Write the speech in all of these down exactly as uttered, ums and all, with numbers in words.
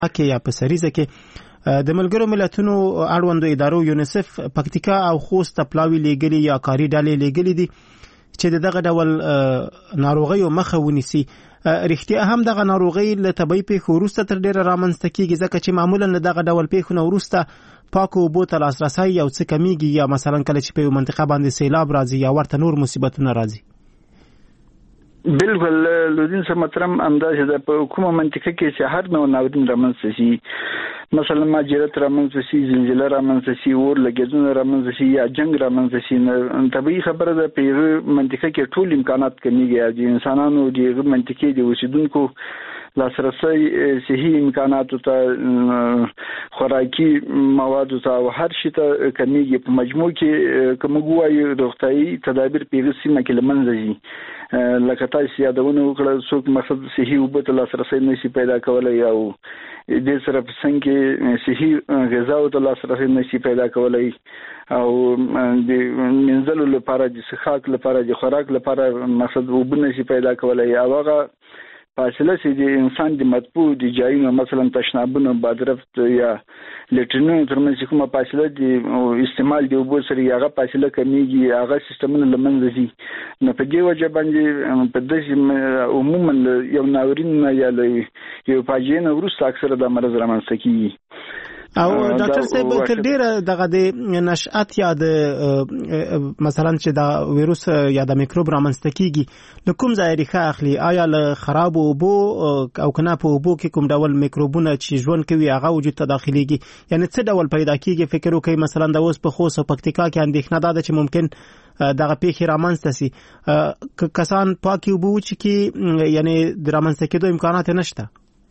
کې یا په سریزه کې د ملګرو ملتونو اړوندو ادارو یونیسف پکتیکا او خوست پلاوی لیګلي یا کاری ډالې لیګلي دي چې دغه ډول ناروغي او مخه ونیسي. رښتیا هم دغه ناروغي له طبي پیښو وروسته تر ډیره رامنځته کیږي ځکه چې معمولا دغه ډول پیښو نه وروسته پاکو اوبو ته لاسرسی یو څه کمیږي یا مثلا کله چې په یو منطقه باندې سیلاب راځي یا ورته نور مصیبتونه راځي. بالکل لودین سم محترم انداز ده په کومه منطقه کې چې هر نوع ناورین رامنځته شي مثلا ماجرات رامنځته شي زلزلہ رامنځته شي اور لګیدنه رامنځته شي یا جنگ رامنځته شي طبيعي خبره ده په منطقه کې ټول امکانات کمیږي د انسانانو د منطقې د اوسیدونکو لاسرسي صحي امکانات ته خوراکي مواد ته هر شي ته کمیږي په مجموع کې کوم ګوایي روغتيایي تدابیر پیغه سیمه کې لمنځي لکه تاسو یادونه وکړه څوک مقصد صحي وبته لاسرسي نشي پیدا کولای او د سره په څنګه صحي غذا او د لاسرسي نشي پیدا کولای او د منځلو لپاره د سخاک لپاره د خوراک لپاره مقصد وبنه شي پیدا کولای او هغه فاصله چې د انسان د مطبوع د جایونو مثلا تشنابونه بادرفت یا لټرینونو ترمنځ کومه فاصله د استعمال دی وبو سره هغه فاصله کمیږي هغه سیستمونه لمنځه دي نو په دې وجه باندې په دې عموما یو ناورین یا یو فاجعه نه وروسته اکثره د مرض رامنځته کیږي. او ډاکټر صاحب تر ډیره دغه د نشأت یا د مثلا چې دا ویروس یا د میکروب رامنځته کیږي نو کوم ځای ریښه اخلي آیا له خراب اوبو او کنه په اوبو کې کوم ډول میکروبونه چې ژوند کوي هغه وجود ته داخليږي یعنی څه ډول پیدا کیږي فکر وکړئ مثلا د اوس په خوست او پکتیکا کې اندېښنه ده چې ممکن دغه پیښې رامنځته سي کسان پاکي اوبو چې کی یعنی د رامنځته کېدو امکانات نشته.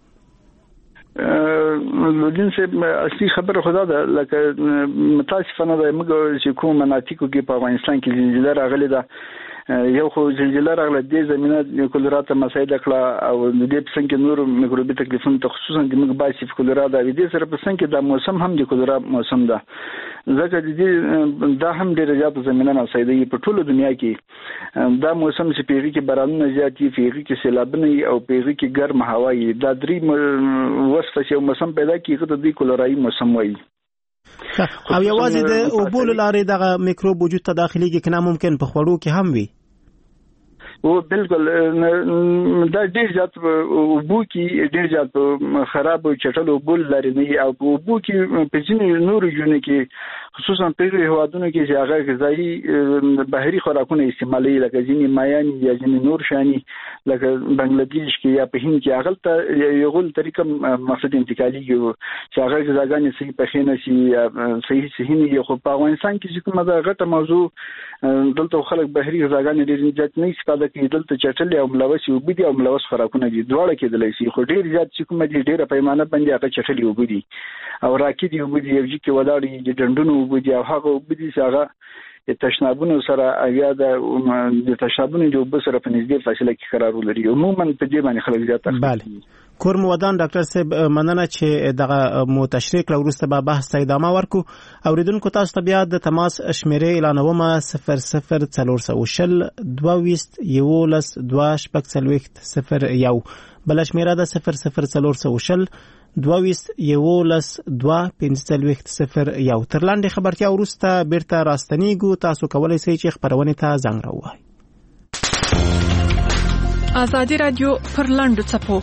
لودین صاحب اصلي خبره خدا ده لکه متاسفانه ده موږ چې کوم مناطقو کې په افغانستان کې زلزلہ راغلي ده یو خو زلزلہ راغله د زمينه کولرا مسایده کړه او د دې په څنګه نور میکروبي تکلیفونه خصوصا د موږ باسي کولرا د دې سره په څنګه د موسم هم د کولرا موسم ده ځکه د دې دا هم ډېر زیات زمينه مسایده په ټوله دنیا کې دا موسم چې پیږي کې بارانونه زیات دي پیږي کې سیلابونه او پیږي کې ګرم هوا وي دا درې وصفه چې موسم پیدا کیږي د دې کولرایي موسم وایي. او یوازې د اوبو لارې دغه میکروب وجود ته داخليږي کنه ممکن په خوړو کې هم وي. او بالکل دا ډېر زیات اوبو کې ډېر زیات خراب او چټل اوبو لري نه او اوبو کې په ځینې نور ژوند کې خصوصا په هوادونو کې چې هغه غذایی بهري خوراکونه استعمالي لکه ځینې مایان یا ځینې نور شاني لکه بنگلاديش کې یا په هند کې هغه ته یو غول طریقه مقصد انتقالي چې هغه غذاګانې صحیح پخې نه شي صحیح صحیح نه خو په افغانستان کې چې کومه دا غټه موضوع دلته خلک بهري غذاګانې ډېر زیات نه استفاده کوي دلته چټل او ملوث وبدي او ملوث خوراکونه دي دواړه کېدلی شي خو ډېر زیات چې کومه دي ډېره پیمانه باندې هغه چټل وبدي او راکې دي وبدي یو ځکه ولاړ دي ډندونو وبدي او هغه وبدي چې هغه تشنابونه سره یا د تشنابونه د وب سره په نږدې فاصله کې قرار لري عموما په دې باندې خلک زیات بله کورم ودان ډاکټر صاحب مننه چې دغه مو تشریح کړو وروسته به بحث ته ادامه ورکو اوریدونکو تاسو ته بیا د تماس شمیرې اعلانومه صفر صفر څلور سوه شل دوه ویشت یولس دوه شپږ څلوېښت صفر یو بل شمیره ده صفر صفر څلور سوه شل دوه ویشت یولس دوه پنځه څلوېښت صفر یو تر لاندې خبرتیا وروسته بیرته راستنیږو تاسو کولی شئ چې خبرونه ته زنګ راووهئ. ازادي رادیو پر لاندو څپو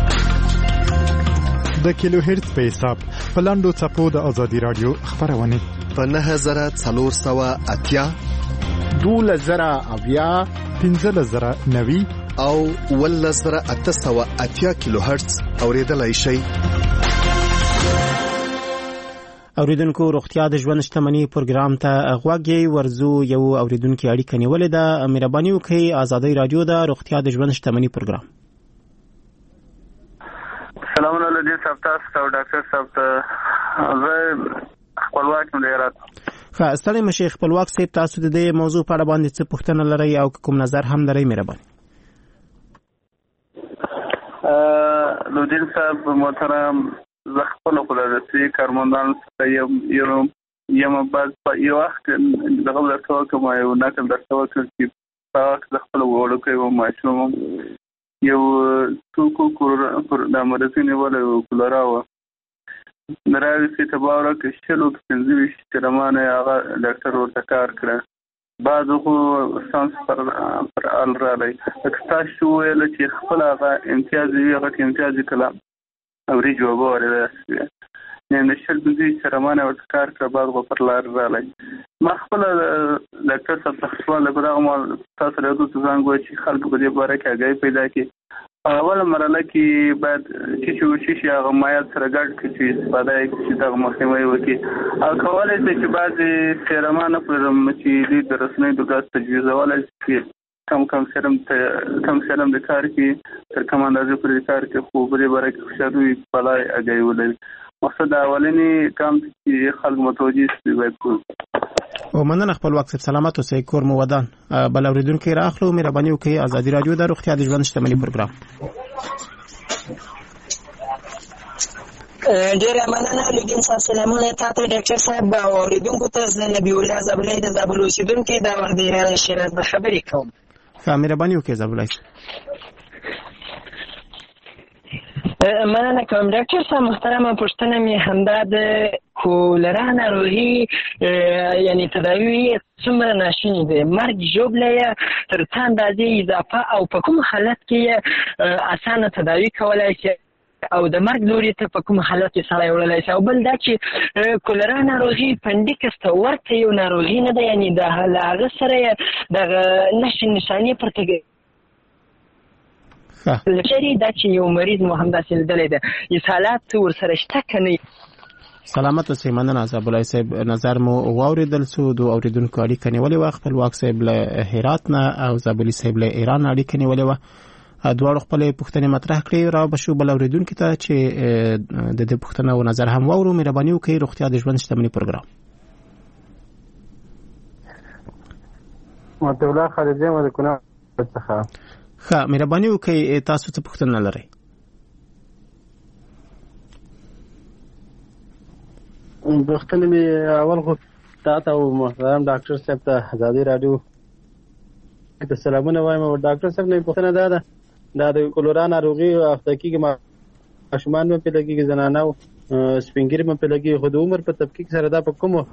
د کیلو هرتز په حساب په لاندو څپو د ازادي رادیو خبرونه په نه زره څلور سوه اتیا دوله زره اویا پنځه زره نوي او اوله زره اته سوه اتیا کیلو هرتز اوریدلای شئ. اوریدونکو روغتیا د ژوند شتمنۍ پروګرام ته غوږی ورزو یو اوریدونکو اړیکه نیولې ده مهرباني وکړئ ازادي رادیو د روغتیا د ژوند شتمنۍ پروګرام. سلام علیکم صاحب تاسو او ډاکټر صاحب ته زه خپلواک مدیرات ښه ستړي مشه خپلواک صاحب تاسو د دې موضوع په اړه باندې څه پوښتنه لرئ او کوم نظر هم لرئ مهرباني. ا لودین صاحب محترم زه خپل خپلواکي کارمندان یم یم یم بعد په یو وخت دغه درته کوم یو نقل درته وکړ چې تاسو خپل وړو کوي او ماشوم یو څوک کور د امرتنی ولا کولرا و دراوي سي تباوره کې شلو پنځه ویشت چرمانه هغه ډاکټر ورته کار کړ بعد خو سانس پر پر ال را لای اکستاسو ویل چې خپل هغه امتیاز وی هغه امتیاز کلام او ری جواب ورته نه نشل دوی چرمانه ورته کار کړ بعد خو پر لار را لای ما خپل ډاکټر صاحب تخصص له برغه مال تاسو له دوه څنګه چې خلک په دې باره کې اگای پیدا کړي اول مرحله کې باید چې چې شي هغه مایات سره ګډ کړي چې استفاده یې چې دا مخنیوي وکړي او کولای شي چې بعضې سیرمانه پرم چې د رسنۍ د ګاز تجویزولای شي کم کم سیرم کم سیرم د کار کې تر کوم اندازې پورې کار کې خو په دې باره کې خوشحالوي پلای اگای ولري مقصد اولنی کام چې خلک متوجه شي باید کول او مننه خپل وخت سلامت اوسئ کور مو ودان بل اوریدونکو راخلو مهرباني وکړئ ازادي رادیو د روغتیا د ژوند شتمنۍ پروګرام ډیره مننه لګین صاحب سلامونه تاسو ډاکټر صاحب او اوریدونکو ته نبی الله زبلای د زابل اوسیدونکو دا ور دی را شرط به خبرې کوم ښه مهرباني وکړئ زابلای مننه کوم ډاکټر صاحب محترمه پوښتنه مې همدا د کولرا ناروغي یعنی تداوی څومره ناشونی دی مرګ ژوبله تر څو اندازې اضافه او په کوم حالت کې اسانه تداوی کولای شي او د مرګ لوري ته په کوم حالت کې سړی وړلی شي او بل دا چې کولرا ناروغي پنډیکس ته ورته یو ناروغي نه ده یعنی د هغه سره دغه نښې نښانې پرته لچری دا چې یو مریض مو همداسې لیدلی ده اسهالات ورسره شته که نه سلامت اوسئ مننه زابلای صاحب نظر مو واورېدل څو د اورېدونکو اړیکه نیولې وه خپلواک صاحب له هرات نه او زابلي صاحب له ایران اړیکه نیولې وه دواړو خپلې پوښتنې مطرح کړې را به شو بل اورېدونکي ته چې د دې پوښتنه او نظر هم واورو مهرباني وکړئ روغتیا د ژوند شتمنۍ پروګرام مطلب الله خالد یم د کونړ څخه ښه مهرباني وکړئ تاسو څه پوښتنه لرئ پوښتنه مې اول خو تاسو او محترم ډاکټر صاحب ته ازادي رادیو ته سلامونه وایم او ډاکټر صاحب نه پوښتنه ده دا د کولرا ناروغي هفته کې ماشومان په لګي زنانه او سپینګری په لګي خو د عمر په تفکیک سره دا په کومه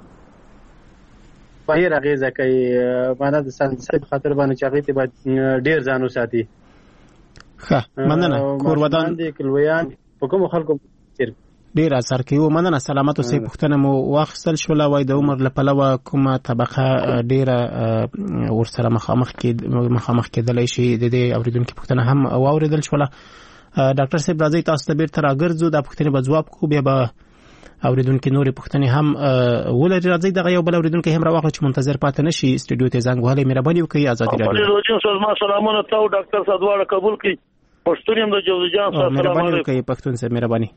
په راغیزه کوي معنا د سنسر خاطر باندې چاغې ته باید ډیر ځان وساتي ښه مننه کور ودان دي کلویان په کوم خلکو ډیر اثر کوي مننه سلامت اوسئ پوښتنه مو واخیستل شوله وای د عمر له پلوه کومه طبقه ډیره ورسره مخامخ کې مخامخ کېدلی شي د دې اورېدونکي پوښتنه هم واورېدل شوله ډاکټر صاحب راځئ تاسو ته بیرته راګرځو دا پوښتنې به ځواب کوو بیا به اوریدونکو نورې پوښتنې هم ولري راځي دغه یو بل اوریدونکو هم راوخلو چې منتظر پاتې نشي استودیو ته زنګ وهلی مهرباني وکړئ ازادي رادیو ما سلامونه تاسو ډاکټر صاحب دواړه قبول کړئ پښتون هم د جوزجان سره مهرباني وکړئ پښتون صاحب مهرباني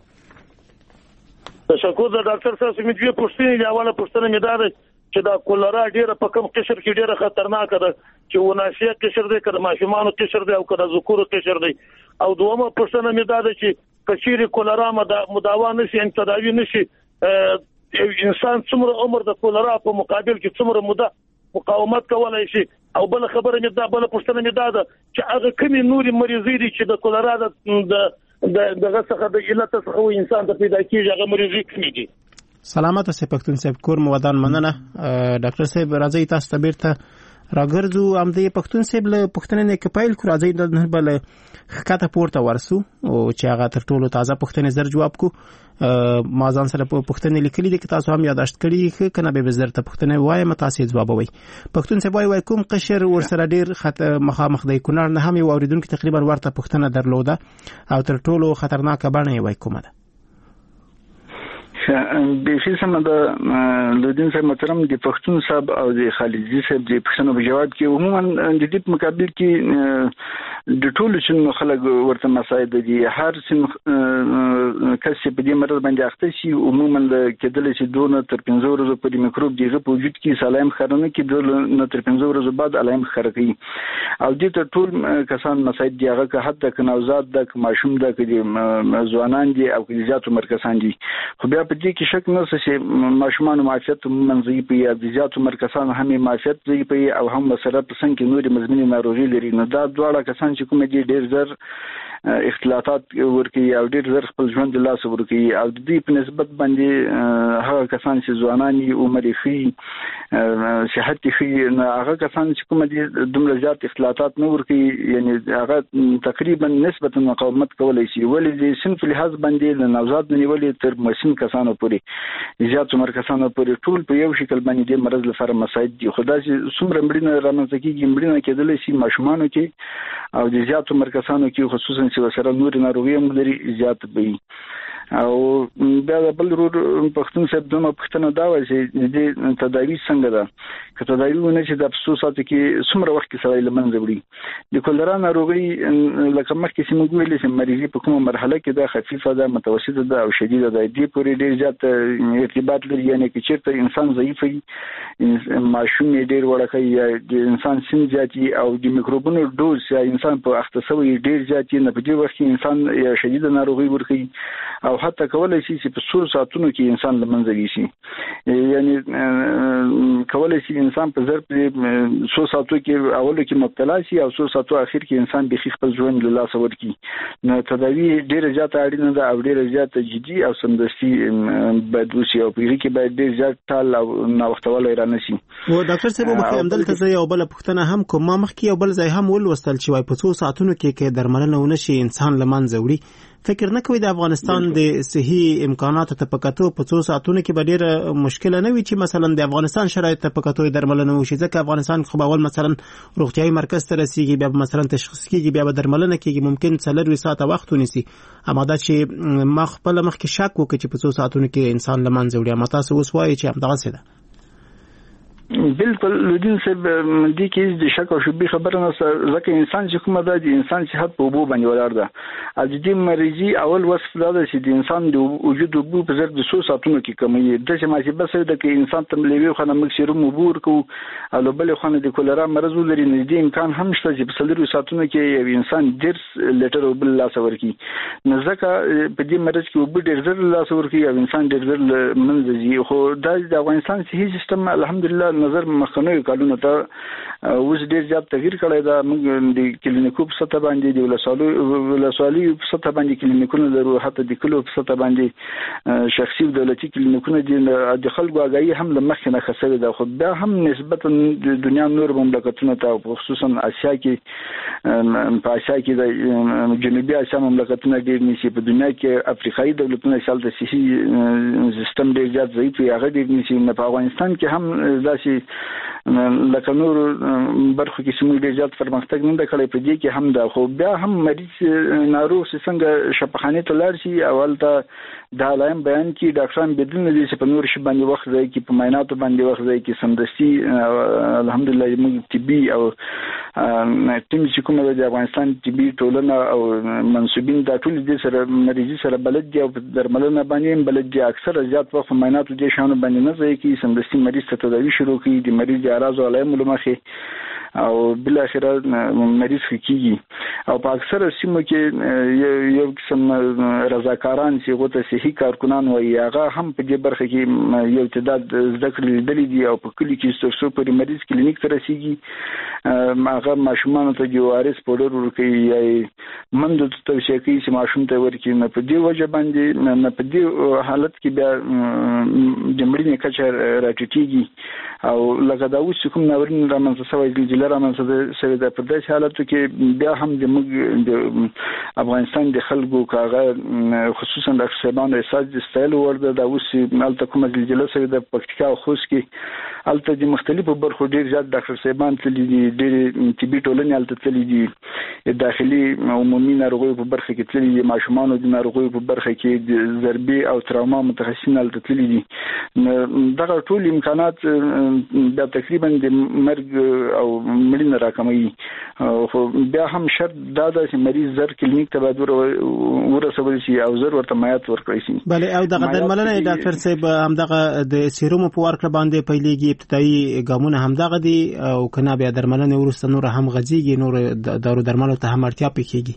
تشکر د ډاکټر صاحب سمې دوه پوښتنې دی اوله پوښتنه مې دا ده چې دا کولرا ډیره په کوم قشر کې ډیره خطرناک ده چې وناسیه قشر دی کله ماشومان قشر دی او کله ذکور قشر دی او دومره پوښتنه مې دا ده چې کچېری کولرا مداوا نشي ان تداوی نشي انسان څومره عمر د کولرا په مقابل کې څومره موده مقاومت کولای شي او بل خبره مې دا بل پوښتنه مې دا ده چې هغه کومې نوري مریضي دي چې د کولرا د دغه څخه د علت څخه انسان ته پیدا کیږي هغه مریضي کیږي سلامت اوسئ پښتون صاحب کور مو ودان مننه ډاکټر صاحب راځي تاسو ته بیرته راګرځو امدې پښتون صاحب له پښتنې نه کپایل کو راځي د بل خکته پورته ورسو او چې هغه تر ټولو تازه پښتنې زر جواب کو ما ځان سره پښتنې لیکلي دي چې تاسو هم یاداشت کړی کنه به زر ته پښتنې وایم تاسو جوابوي پښتون صاحب وايي کوم قشر ور سره ډیر خط مخامخ دی کونړ نه هم یو اوریدونکو تقریبا ورته پښتنه درلوده او تر ټولو خطرناک بڼه وای کومه ده به شي سم د لودین صاحب محترم د پښتون صاحب او د خالدي صاحب د پښتنو په جواب کې عموما د دې مقابل کې د ټولو چې خلک ورته مساعد دي هر سن کس په دې مرض باندې اخته شي عموما کېدل چې دونه تر پنځه ورځې پورې میکروب دیغه په وجود کې سلایم خرنه کې دونه تر پنځه ورځې بعد علائم خرقي او دې ته ټول کسان مساعد دی هغه که حتی که نوزاد د ماشوم د کې ځوانان دي او کې زیاتو مرکزان دي خو بیا په دې کې شک نه چې ماشومان معافیت منځي په یا زیاتو مرکزان هم معافیت دی په او هم سره په څنګه نوري مزمنې ناروغي لري نو دا دواړه کسان چې کوم دي ډېر زر اختلاطات ورکي او ډیر زر خپل ژوند د لاس ورکي او د دې په نسبت باندې هغه کسان چې ځوانان عمر خي صحت خي هغه کسان چې کوم دي دومره زیات اختلاطات نه ورکي یعنی هغه تقریبا نسبتا مقاومت کولای شي ولې د صنف لحاظ باندې د نوزاد نیولې تر مسن کسانو پورې زیات عمر کسانو پورې ټول په یو شکل باندې د مرض لپاره مساعد دي خدای چې څومره مړینه رامنځته کیږي مړینه کېدل شي ماشومانو کې او د زیات عمر کسانو کې خصوصا چې سره نور ناروغي هم لري زیات وي او دا بل ورو پښتون صاحب دمه پښتنه دا و چې د تداوی څنګه ده که تداوی ونه چې د افسوسات کې څومره وخت کې سړی لمنځه وړي د کولرا ناروغي لکه مخکې چې موږ ویلې چې مریضي په کومه مرحله کې ده خفیفه ده متوسطه ده او شدیده ده دې پورې ډیر زیات ارتباط لري یعنی چې چیرته انسان ضعیف وي ماشوم ډیر وړکه یا د انسان سن زیاتی او د میکروبونو ډوز یا انسان په اختصاصي ډیر زیاتی نه په دې وخت کې انسان یا شدیده ناروغي ورکي او حتی کولای شي چې په څو ساعتونو کې انسان لمنځه وي یعنی کولای شي انسان په ضرب څو ساعتو کې اولو کې مبتلا شي او څو ساعتو اخر کې انسان به خپل ژوند له لاسه ورکړي نو تداوی ډیره زیاته اړینه ده او ډیره زیاته جدي او سمدستي باید وشي او په کې باید ډیر زیات ټال او نوښتوالی رانه شي و ډاکټر صاحب مخکې همدلته زه یو بل پوښتنه هم کوم ما مخکې یو بل ځای هم ولوستل چې وای په څو ساعتونو کې کې درملنه ونه شي انسان لمنځه وړي فکر نه کوي د افغانستان د صحي امکاناتو ته پکاتو په څو ساعتونو کې به ډیره مشکله نه وي چې مثلا د افغانستان شرایط ته پکاتو درملنه وشي ځکه افغانستان خو اول مثلا روغتيایي مرکز ته رسیږي بیا مثلا تشخیص کیږي بیا درملنه کیږي ممکن څلور ساعت وخت ونیسي اما دا چې ما خپل مخکې شک وکړ چې په څو ساعتونو کې انسان لمنځه وړي اما تاسو اوس وایي چې همدغه څه ده بالکل لودین صاحب دې کې د شک او شبهه خبره نه ځکه انسان چې کومه ده د انسان صحت په وبو باندې ولاړ ده او د دې مریضي اول وصف دا ده چې د انسان د وجود وبو په ضرب د څو ساعتونو کې کمی د چې ماشي بس ده کې انسان تم لوي خو نه مکسرم وبور کو او بل خو نه د کولرا مرز لري نه دي امکان هم شته چې په څلورو ساعتونو کې یو انسان ډیر لیټر وبل لاس ورکی نه ځکه په دې مرز کې وبو ډیر زر لاس ورکی او انسان ډیر زر منځي خو د افغانستان صحي سیستم الحمدلله نظر مخکنیو کالونو ته اوس ډیر زیات تغییر کړی دا موږ د کلینیکو په سطح باندې د ولسوالو ولسوالي په سطح باندې کلینیکونه لرو حتی د کلو په سطح باندې شخصي دولتي کلینیکونه د خلکو اگاهي هم لمخ نه خسوي دا خو دا هم نسبتا د دنیا نور مملکتونو ته خصوصا اسیا کې په اسیا کې د جنوبي اسیا مملکتونه ډیر نشي په دنیا کې افریقایي دولتونه شال د صحي سیستم ډیر زیات ضعیف وي هغه ډیر نشي په افغانستان کې هم داسي لکه نور برخو کې سمو ډیر زیات پرمختګ نه کړی په دې کې هم دا خو بیا هم مریض ناروغ څنګه شفاخانه ته لاړ شي اول ته دا لایم بیان کې ډاکټران بدون دي چې په نور شي باندې وخت ځای کې په معایناتو باندې وخت ځای کې سمدستي الحمدلله موږ طبي او ټیم چې کومه د افغانستان طبي ټولنه او منسوبین دا ټول دي سره مریضي سره بلد دي او درملنه باندې بلد دي اکثر زیات وخت معایناتو دي شانو باندې نه ځای کې سمدستي مریض ته تداوی شروع کړي د مریض اعراض او علائم لمخه او بل اخر مریض کیږي او په اکثر سیمو کې یو قسم رضاکاران چې غوته صحي کارکونان وایي هغه هم په دې برخه کې یو تعداد ذکر لیدل دي او په کلی کې ستاسو پر مریض کلینیک ته رسیږي هغه ماشومان ته د وارث پودر ورکوي یا مند ته توصیه کوي چې ماشوم ته ورکړي نه په دې وجه باندې نه په دې حالت کې بیا د مړینې کچه راټیټیږي او لکه دا اوس کوم ناورین رامنځته شوی زلزلې رامنځته شوی د په داسې حالتو کې بیا هم د موږ د افغانستان د خلکو کاغه خصوصا د شبان احساس د استایل ورده د اوس مالته کومه زلزلې شوی د پکتیکا او خوست کې الته د مختلفو برخو ډیر زیات ډاکټر صاحبان تللی دي ډیر طبي ټولنې الته تللی دي داخلي عمومي ناروغیو په برخه کې تللی دي ماشومان د ناروغیو په برخه کې د ضربي او تراوما متخصصین الته تللی دي دغه ټول امکانات دا تقریبا د مرګ او مړینه راکموي خو بیا هم شرط دا ده چې مریض زر کلینیک ته باید ورسول شي او زر ورته مایات ورکړي شي بله او دغه درملنه ډاکټر صاحب همدغه د سیروم په ورکړه باندې پیلېږي ابتدایي ګامونه همدغه دي او کنه بیا درملنه ورسته نور هم غځيږي نور دارو درملو ته هم اړتیا پکېږي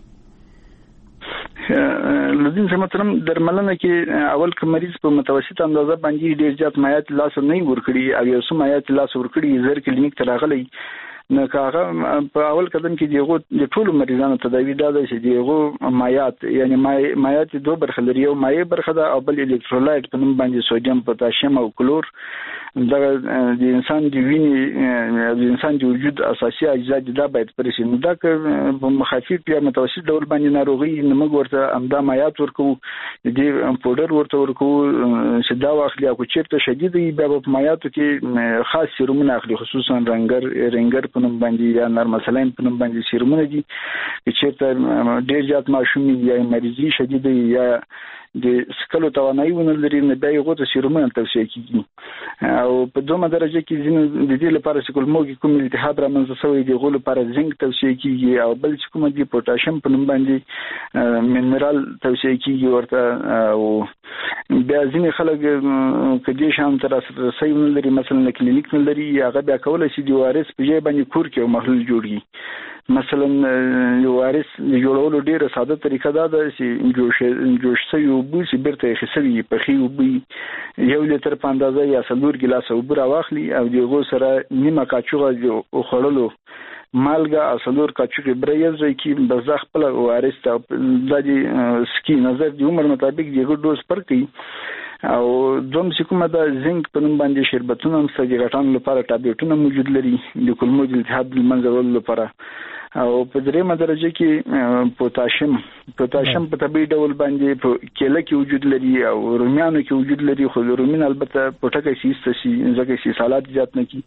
لدین څه مطلب درملنه کې اول که مریض په متوسط اندازه باندې ډیر زیات مایات لاس نه ورکړي او یو څه مایات لاس ورکړي زر کلینیک ته راغلي نو هغه په اول قدم کې دیغه د ټولو مریضانو تداوی دا ده چې دیغه مایات یعنی مایات دوه برخه لري، یو مایع برخه ده او بل الکترولایت په نوم باندې سوډیم، پوتاشیم او کلور. دا د انسان د وینې د انسان د وجود اساسي اجزا دي، دا باید پرې شي. نو دا که په مخفف یا متوسط ډول باندې ناروغي نه موږ ورته امدا مایات ورکو، د پودر ورته ورکو چې دا واخلي. او چیرته شدید وي بیا په مایاتو کې خاص سیرومونه اخلي، خصوصا رنګر رنګر په نوم باندې یا نرمسلین په نوم باندې سیرومونه دي چې چیرته ډېر زیات ماشوم یا مریضي شدید یا د سکلو توانایي ونه لري، نه بیا یې غوته سیرومونه توصیه کیږي. او په دومره درجه کې ځینې د دې لپاره چې کولمو کوم التهاب رامنځته شوی دی غول لپاره زنک توصیه کیږي، او بل چې کوم دی پوتاشیم په نوم باندې منرال توصیه کیږي ورته. او بیا ځینې خلک کدي شان تر رسۍ ونه لري، مثلا کلینیک نه لري، هغه بیا کولای شي د وارث په ځای باندې کور کې یو محلول جوړي. مثلا یو وارث جوړولو ډیره ساده طریقه دا ده چې جوش جوش شوی وبو چې بیرته یې خسوي په خي وبو یو لیتر په اندازه یا څلور ګلاس وبو راواخلي او دغه سره نیمه کاچوغه خړلو مالګه او څلور کاچوغه برېز کې بزخ خپل وارث ته د دې سکی نظر د عمر مطابق دغه ډوز پر کوي. او دوم چې کومه د زنک په نوم باندې شربتونه هم سږي غټانو لپاره ټابلیټونه موجود لري د کولمو د التهاب منځ وړلو لپاره. او په دریمه درجه کې پوتاشیم پوتاشیم په طبيعي ډول باندې په کېله کې وجود لري او رومیانو کې وجود لري، خو رومین البته پټکه شي ستاسي ځکه چې سالاد زیات نه کی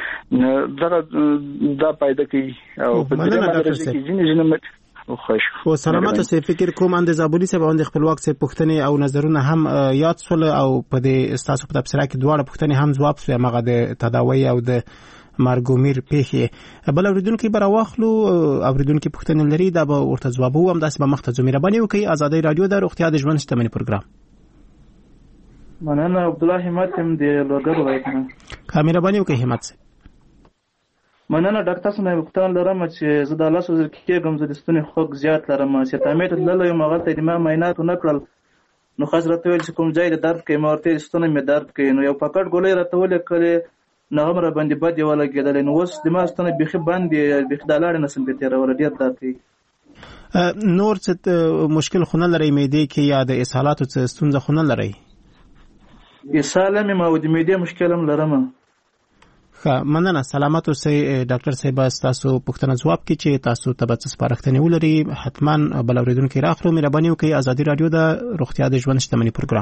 دا دا پیدا کوي. او په دریمه درجه کې ځینې ځینې خو سلامت سه فکر کوم اند زابولی سه باندې خپلواک سه پښتنې او نظرونه هم یاد سول، او په دې استاسو په تفسیر کې دواړه پښتنې هم جواب سو مغه د تداوی او د مارګومیر پیخي. بل اوریدونکو بر واخلو اوریدونکو پښتنې لري دا به ورته جواب وو هم داس به مخته زميره باندې وکي. آزادۍ رادیو د روغتیا د ژوند شتمنۍ پروګرام مننه. عبد الله همت هم د لوګر وایي کامیره باندې وکي. همت مننه ډاکټر صاحب، وختان لرم چې زه د الله سوزر کېږم، زه د ستوني خوږ زیات لرم چې تامې ته تللی یم، هغلته د ما معاینات ونه کړل. نو خاص راته ویل چې کوم ځای د درد کوي، ما ورته ستونی مې درد کوي. نو یو پاکټ ګولۍ راته ولیکلې، نو هم را باندې بد یې ولګېدلی. نو اوس د ما ستونی بیخي بند دی، بیخي دا لاړې نسم بې تېرولی، ډېر درد کوي. نور څه مشکل خو نه لرئ معدې کې یا د اسهالاتو څه ستونزه خو نه لرئ؟ اسهال هم یم او د معدې مشکل هم لرم. ښه مننه. سلامت اوسئ ډاکټر صاحب، تاسو پوښتنه ځواب کړئ چې تاسو ته به څه سپارښتنې ولري. حتما بل اوریدونکو راخلو مهرباني وکړئ. آزادۍ رادیو د روغتیا د ژوند شتمنۍ پروګرام.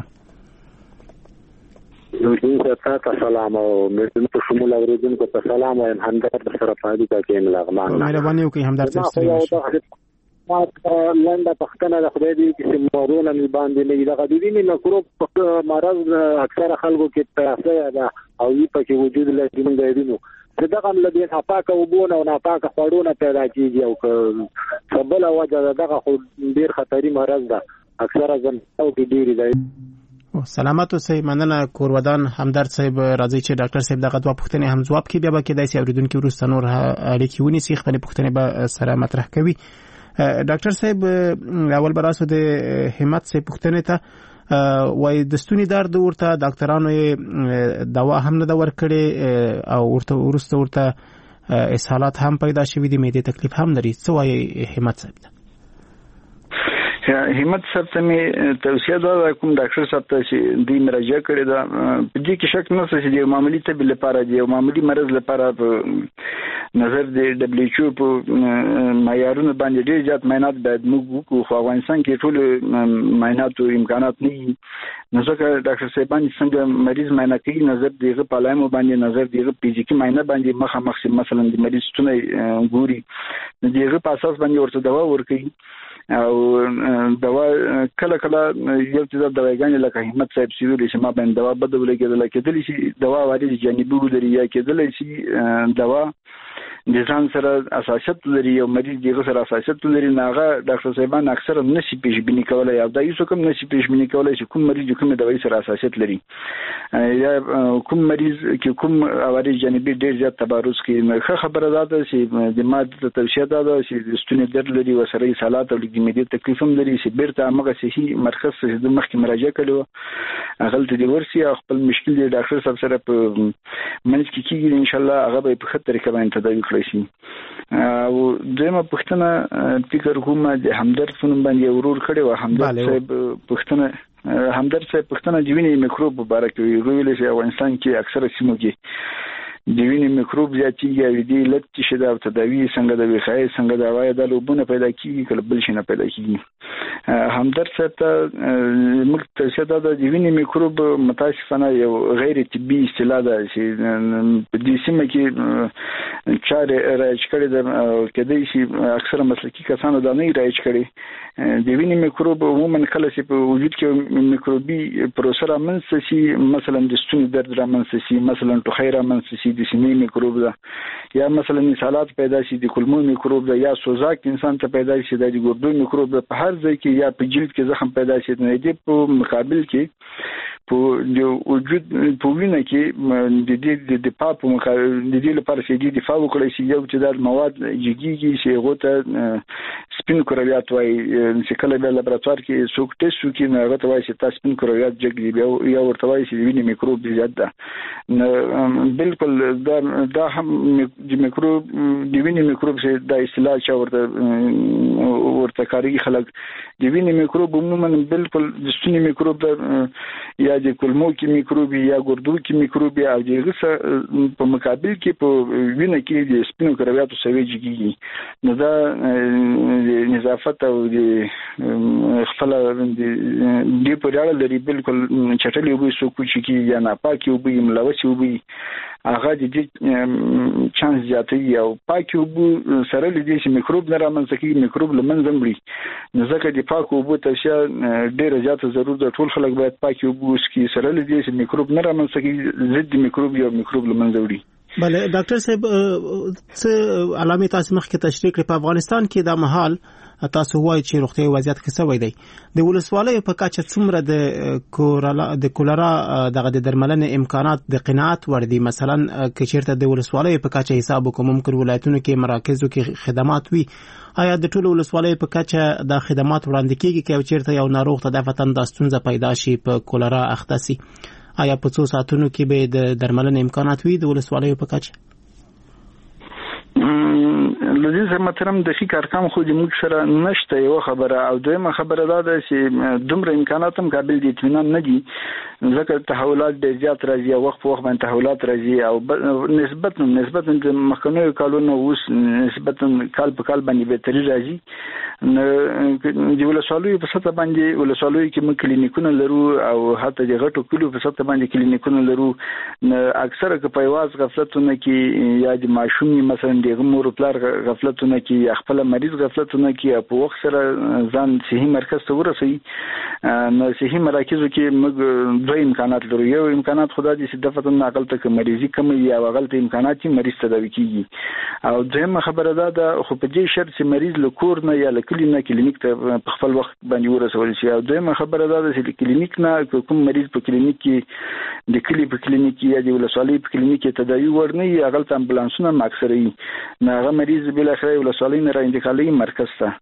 نو تاسو سلام او مې په شمول اوریدونکو ته سلام وایم. همدرد سره پادي تا کې ملغمان مهرباني وکړئ. همدرد صاحب ما لنډه پښتنه د خدای دې چې مورونه مې باندې نه د غدوینې مکروب مرض اکثره خلکو کې تاسو ده او یې پکې وجود لري. موږ یې نو چې دغه لدې ناپاکه وبونه او ناپاکه خوړونه پیدا کیږي او قبل وجه دغه خو ډیر خطري مرض ده، اکثره ځنه او ډیر دی. سلامت اوسئ. مننه کورودان همدرد صاحب. راځي چې ډاکټر صاحب دغه دوه پوښتنې هم جواب کړي، بیا به کېدای شي اوریدونکو وروسته نور اړیکې ونیسي، خپل پوښتنې به سره مطرح کوي. ډاکټر صاحب اول براسو د همت صاحب پوښتنه ته وای د ستوني درد ورته ډاکټرانو دوا هم نه دا ورکړي او ورته ورسته ورته اسهالات هم پیدا شوي دي، معدې تکلیف هم لري. څه وای همت صاحب؟ همت صاحب ته مې توصیه دا کوم ډاکټر صاحب ته چې دوی مراجعه کړې ده، په دې کې شک نشته چې د معمولی طب لپاره دی او معمولی مرض لپاره په نظر د دبليو ایچ او په معیارونو باندې ډېر زیات معاینات باید موږ وکړو، خو افغانستان کې ټول معاینات او امکانات نه دي. نو ځکه ډاکټر صاحبان څنګه مریض معاینه کوي، نظر دیغه پالایم باندې نظر دیغه فزیکی معاینه باندې مخامخ مثلا د مریض ستونی ګوري، دیغه په اساس باندې ورته دوا ورکوي. او دوا کله کله یو څه د دواګانې لکه همت صاحب سیول چې ما باندې دوا بدل کېدل کېدل شي دوا واري جانبي لري یا کېدل شي دوا د ځان سره اساسیت لري او مریض دغه سره اساسیت لري. ناغه ډاکټر صاحبان اکثر نشي پیشبینی کولای او دا یو کوم نشي پیشبینی کولای چې کوم مریض کوم دوايي سره اساسیت لري یا کوم مریض کې کوم واري جانبي ډیر زیات تبارز کوي. ښه خبره ده چې د ماده توصیه ده چې ستوني درد لري و سره سالات او د معدې تکلیف هم لري چې بیرته هغه صحي مرکز ته د مخکې مراجعه کړو غلط دی ورسي خپل مشکل دی ډاکټر صاحب سره په منځ کې کیږي ان شاء الله هغه به په خطر کې باندې تداوی کړی شي. او دغه پښتنه فکر کوم د همدرد فنون باندې ورور کړي و همدرد صاحب پښتنه همدرد صاحب پښتنه د وینې میکروب مبارک وي رویل شي افغانستان کې اکثره سیمو کې د وینې میکروب زیاتېږي او د لټ چې شدا او تداوی څنګه د وخای څنګه د وای د لوبونه پیدا کیږي کله بل شي نه پیدا کیږي. همدرد صاحب ته موږ ته دا د وینې میکروب متاسفانه یو غیر طبي اصطلاح ده چې په دې سیمه کې چارې راځي کړي د کدی شي اکثره مسلکي کسانو دا نه راځي کړي د وینې میکروب عموما کله چې په وجود کې میکروبي پروسه رامنځته شي مثلا د ستوني درد رامنځته شي مثلا ټوخی رامنځته شي د سینې میکروب ده یا مثلا مثالات پیدا شي د کولمو میکروب ده یا سوزاک انسان ته پیدا شي د ګردو میکروب ده په هر ځای کې یا په جلد کې زخم پیدا شي نه دی په مقابل کې په د وجود په وینه کې د دې د دفاع په مقابل د دې لپاره چې د دفاع وکړي شي یو چې د مواد جګیږي چې غوته سپین کرویات وای چې کله په لابراتوار کې څوک ټیسټ وکړي نه غوته وای چې تاسو سپین کرویات جګ دی یا ورته وای چې د وینې میکروب زیات ده بالکل دا دا هم د میکروب د وینې میکروب چې د اصطلاح چا ورته ورته کاری خلک د وینې میکروب عموما بالکل د ستوني میکروب یا د کولمو کې میکروب یا ګردو کې میکروب او د غسه په مقابل کې په وینه کې د سپینو کرویاتو سوي جګیږي نو دا د نظافت او د خپل د دې په اړه لري بالکل چټلې وبې سو کوچ کې یا ناپاکي وبې ملوث وبې هغه د دې چانس زیاتوي او پاکي وبو سره لدې چې میکروب نه رامنځته کیږي میکروب لمنځه مړي نو ځکه د پاکو وبو توصیه ډیره زیاته ضرورت ده ټول خلک باید پاکي وبو سکي سره لدې چې میکروب نه رامنځته کیږي ضد میکروب یا میکروب لمنځه وړي. بله ډاکټر صاحب څه علامه تاسو مخکې تشریح کړې په افغانستان کې دا محل تاسو وایي چې روغتي وضعیت ښه شوی دی د ولسوالۍ په کچه څومره د کورلا د کولرا دغه د درملنې امکانات د قناعت ور دي مثلا که چیرته د ولسوالۍ په کچه حساب وکړو ممکن ولایتونو کې مراکزو کې خدمات وي آیا د ټولو ولسوالۍ په کچه د خدمات وړاندې کیږي که چیرته یو ناروغ ته د فتن د ستونزه پیدا شي په کولرا اخته شي آیا په څو ساعتونو کې به د درملنې امکانات وي د ولسوالۍ په کچه؟ لذي زه مترم د فکر ارقام خو د موږ سره نشته یو خبره او دویمه خبره دا ده چې دومره امکانات هم قابل دي اطمینان نه دي ځکه تحولات ډېر زیات راځي او وخت په وخت باندې تحولات راځي او نسبتا نسبتا د مخکنیو کالونو اوس نسبتا کال په کال باندې به تری راځي د ولسوالۍ په سطح باندې ولسوالۍ کې موږ کلینیکونه لرو او حتی د غټو کلو په سطح باندې کلینیکونه لرو اکثره که په واز غفلتونه کې یا د ماشومي مثلا د مور پلار غفلتونه کې یا خپل مریض غفلتونه کې په وخت سره ځان صحي مرکز ته ورسي نو صحي مراکزو کې موږ دوه امکانات لرو یو امکانات خدای دې چې دفتر ناقل ته مریضي کم یا غلط امکانات مریض تداوي کیږي او دویمه خبره ده د خو په دې شرط چې مریض له کور نه یا له کلینیک کلینیک ته په خپل وخت باندې ورسول شي او دویمه خبره ده چې کلینیک نه کوم مریض په کلینیک کې د کلی په کلینیک کې یا د ولسوالۍ په کلینیک کې تداوي ورنه یا غلط امبولانسونه اکثره نه هغه مریض بل اخره ولسوالۍ نه را انتقالي مرکز ته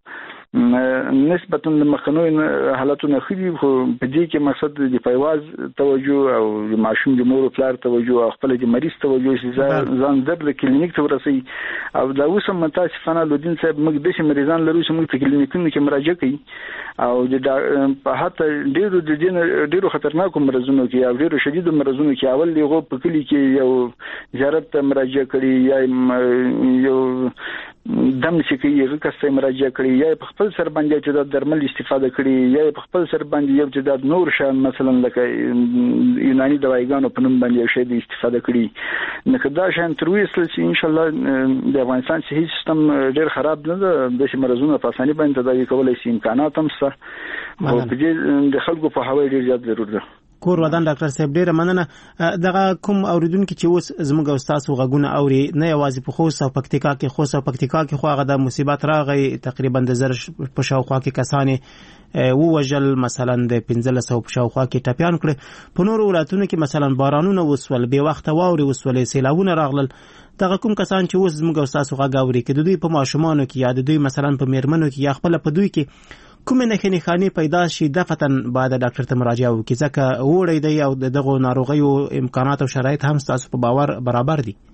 نسبتا د مخنوي حالتونو خېږي خو په دې کې مقصد د پیواز توجه او د ماشوم د مور پلار توجه او خپل د مریض توجه چې ځان در د کلینیک ته ورسي او دا اوس هم متاسفانه لودین صاحب موږ د مریضان لرو چې موږ په کلینیکونو کې مراجعه کوي او د په حتی ډیرو د دین ډیرو خطرناکو مرزونو کې او ډیرو شدیدو مرزونو کې اول دی غو په کلی کې یو زیارت ته مراجعه کړي یا یو دم چې کوي هغه کس مراجعه کړي یا په خپل سر باندې چې د درمل استفاده کړي یا په خپل سر باندې یو چې د نور شان مثلا لکه یوناني دوايګانو په نوم باندې یو شی د استفاده کړي نو دا شان تر وېسل چې ان شاء الله د افغانستان صحي سیستم ډېر خراب نه ده د مرزونو په اساني باندې تداوي کولای شي امکانات هم شته او په دې د خلکو په هواي ډېر زیات ضرورت ده کور ودان ډاکټر صاحب ډیره مننه دغه کوم اوریدونکو چې اوس زموږ استاد غوګونه اوري نه یوازې په خوست او پکتیکا کې خوست او پکتیکا کې خو هغه د مصیبت راغی تقریبا د زر په شاوخوا کې کسانې وو وجل مثلا د پنځه سوه په شاوخوا کې ټاپیان کړ په نورو ولایتونو کې مثلا بارانونه وسول به وخت واوري وسول سیلاوونه راغلل دغه کوم کسان چې اوس زموږ استاد غوګاوري کې د دوی په ماشومانو کې یا د دوی مثلا په میرمنو کې یا خپل په دوی کې کومه نښې نښانې پیدا شي دفتن باید ډاکټر ته مراجعه وکړي ځکه وړی دی او دغه ناروغیو امکانات او شرایط هم ستاسو په باور برابر دي.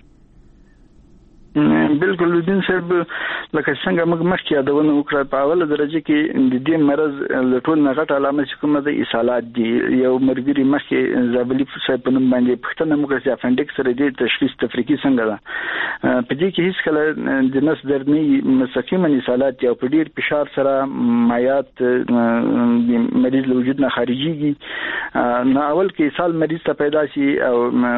بالکل لودین صاحب لکه څنګه موږ مخکې یادونه وکړه په اوله درجه کې د دې مرض له ټول نه غټه علامه چې کومه ده اسهالات دي. یو مرګري مخکې زابلی صاحب په نوم باندې پښتنه موږ چې اپنډکس سره دې تشخیص تفریقي څنګه ده په دې کې هیڅ کله د نس درد نه مستقیما اسهالات یا په ډیر فشار سره مایات د مریض له وجود نه خارجيږي نه اول کې اسهال مریض ته پیدا شي او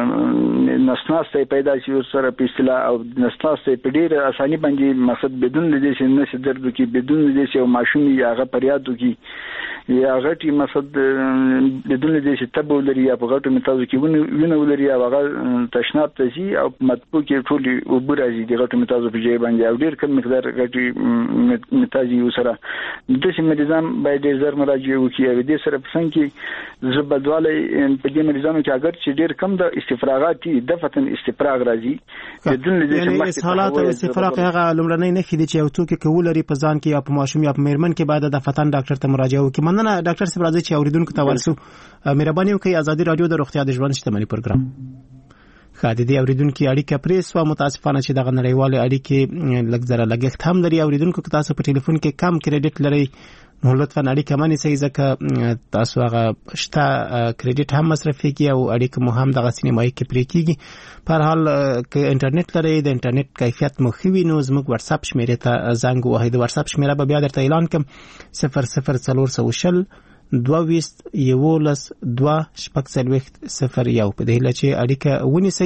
نسناس ته پیدا شي او سره په اصطلاح او تاسو په ډیره اساني باندې مقصد بدون لدې چې نشه درد کې بدون لدې چې ماشوم یا هغه پریاد وکي یا غټي مقصد بدون لدې چې تبو لري یا په غټو متازو کې ونه ولري یا هغه تشناب تزي او مطبوع کې ټولي وبرازي د غټو متازو په ځای باندې او ډیر کم مقدار غټي متازي وسره د دې مریضان باید ډیر زر مراجعه وکړي او د سره په څنګه کې زبدواله په دې مریضانو کې اگر چې ډیر کم د استفراغات دي دفتن استفراغ راځي بدون لدې اسهالات او استفراغ هغه لومړنۍ نښې دي چې یو څوک کول لري په ځان کې یا په ماشوم یا په میرمن کې باید د فتن ډاکټر ته مراجعه وکړي. مننه ډاکټر صاحب راځي چې اوریدونکو ته ورسو مهرباني وکړئ. ازادي رادیو د روغتیا د ژوند شتمنۍ پروګرام خاطی دی اوریدونکو اړیکه پریس و متاسفانه چې دغه نړیوال اړیکې لږ زره لګښت هم لري. اوریدونکو که تاسو په ټلیفون کې کم کریډټ لري نو لطفا اړیکه مانی سي ځکه تاسو هغه شته کریډټ هم مصرفيږي او اړیکه مو هم دغه سینمایي کې پرې کیږي. په هر حال ک انټرنیټ لري د انټرنیټ کیفیت مو خوي نو زموږ واتس اپ شمیره ته زنګ وهئ. د واتس اپ شمیره به بیا درته اعلان کوم صفر صفر څلور سوشل دوه یولس دوه شپږ څلوېښت صفر یو په دې لچې اړیکه ونیسئ.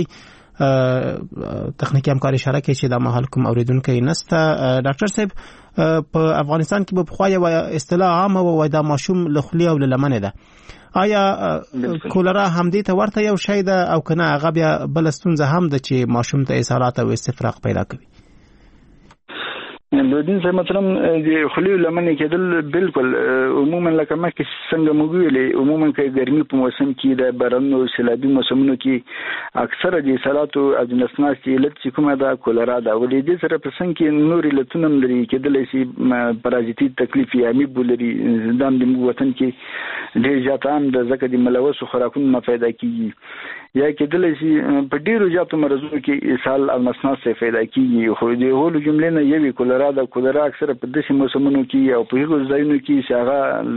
تخنیکی همکاري اشاره کوي چې د مهال کوم اوریدونکو نسته. ډاکټر صاحب په افغانستان کې په خو یو اصطلاح عامه و د ماشوم لخلی او لمنه ده. آیا کولرا هم دې ته ورته یو شی ده او کنه هغه بیا بل ستونزه هم ده چې ماشوم ته اسهالات او استفراغ پیدا کوي؟ لودین صاحب مثلا د خلی لمنه کېدل بالکل عموما لکه مخکې څنګه موږ ویلې عموما کې ګرمي په موسم کې د باران او سیلابي موسمونو کې اکثره د اسهالات او د نسناس علت چې کومه ده کولرا ده. ولې دې سره په څنګه کې نور علتونه لري کېدل شي پارازیتي تکلیف یا میب لري دام د وطن کې ډېر زیات عام د زکه د ملوث خوراکونو نه پیدا کیږي یا کېدل شي په ډیرو زیاتو مرزونو کې اسهال او نسناس پیدا کیږي. خو د هولو جملې نه یوې کولرا دا کولرا اکثره په داسې موسمونو کې او په هغو ځایونو کې چې هغه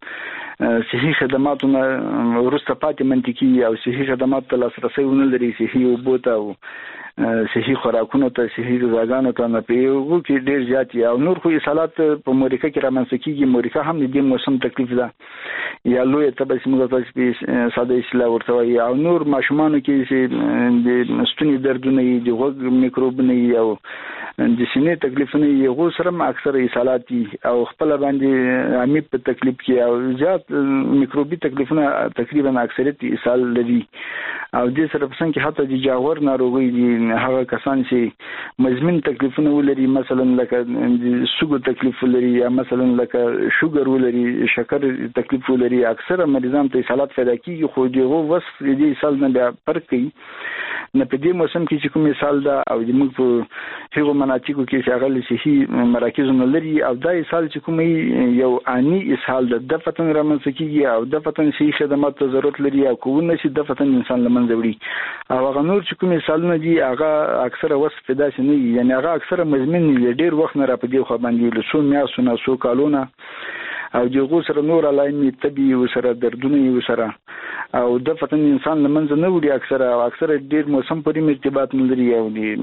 له صحي خدماتو نه وروسته پاتې منطقي او صحي خدمات ته لاسرسی ونه لري صحي اوبو ته او صحي خوراکونو ته صحي غذاګانو ته نه پیوږي کې ډیر زیات او نور خو اسهالات په موريکه کې رامنځته کیږي. موريکه هم د موسم تکلیف ده یا لوی تبه سیمه تاسو په ساده اصطلاح ورته وایي او نور ماشومانو کې چې د ستوني دردونه دي غوږ میکروبونه او د سینې تکلیفونه یې غو سره اکثر اسهالات او خپل باندې عمیق په تکلیف کې او زیات میکروبي تکلیفونه تقریبا اکثریت اسهال لري او د سره په څنګه حتی د جاور ناروغي دي هغه کسان چې مزمن تکلیفونه ولري مثلا لکه د سګو تکلیف ولري یا مثلا لکه شوګر ولري شکر تکلیف ولري اکثر مریضان ته اسهالات پیدا کیږي. خو دغه وصف دې اسهال نه بیا فرق کوي نه په دې موسم کې چې کوم اسهال ده او د موږ په هغو مناطقو کې چې هغه صحي مراکزونه لري او دا اسهال چې کوم یو اني اسهال ده د فتن رامنځته کیږي او د فتن صحي خدمات ته ضرورت لري او کوونه چې د فتن انسان لمنځه وړي او هغه نور چې کوم اسهالونه دي هغه اکثره وصف پیدا شي نه یعنی هغه اکثره مزمن نه ډیر وخت نه را پدې خو باندې له څو میاشتو څو کالونه او دغه سره نور علایمي طبي وسره دردونه وسره او د فتن انسان لمنځه نه وړي اکثره او اکثره ډیر موسم پورې ارتباط نه لري او دي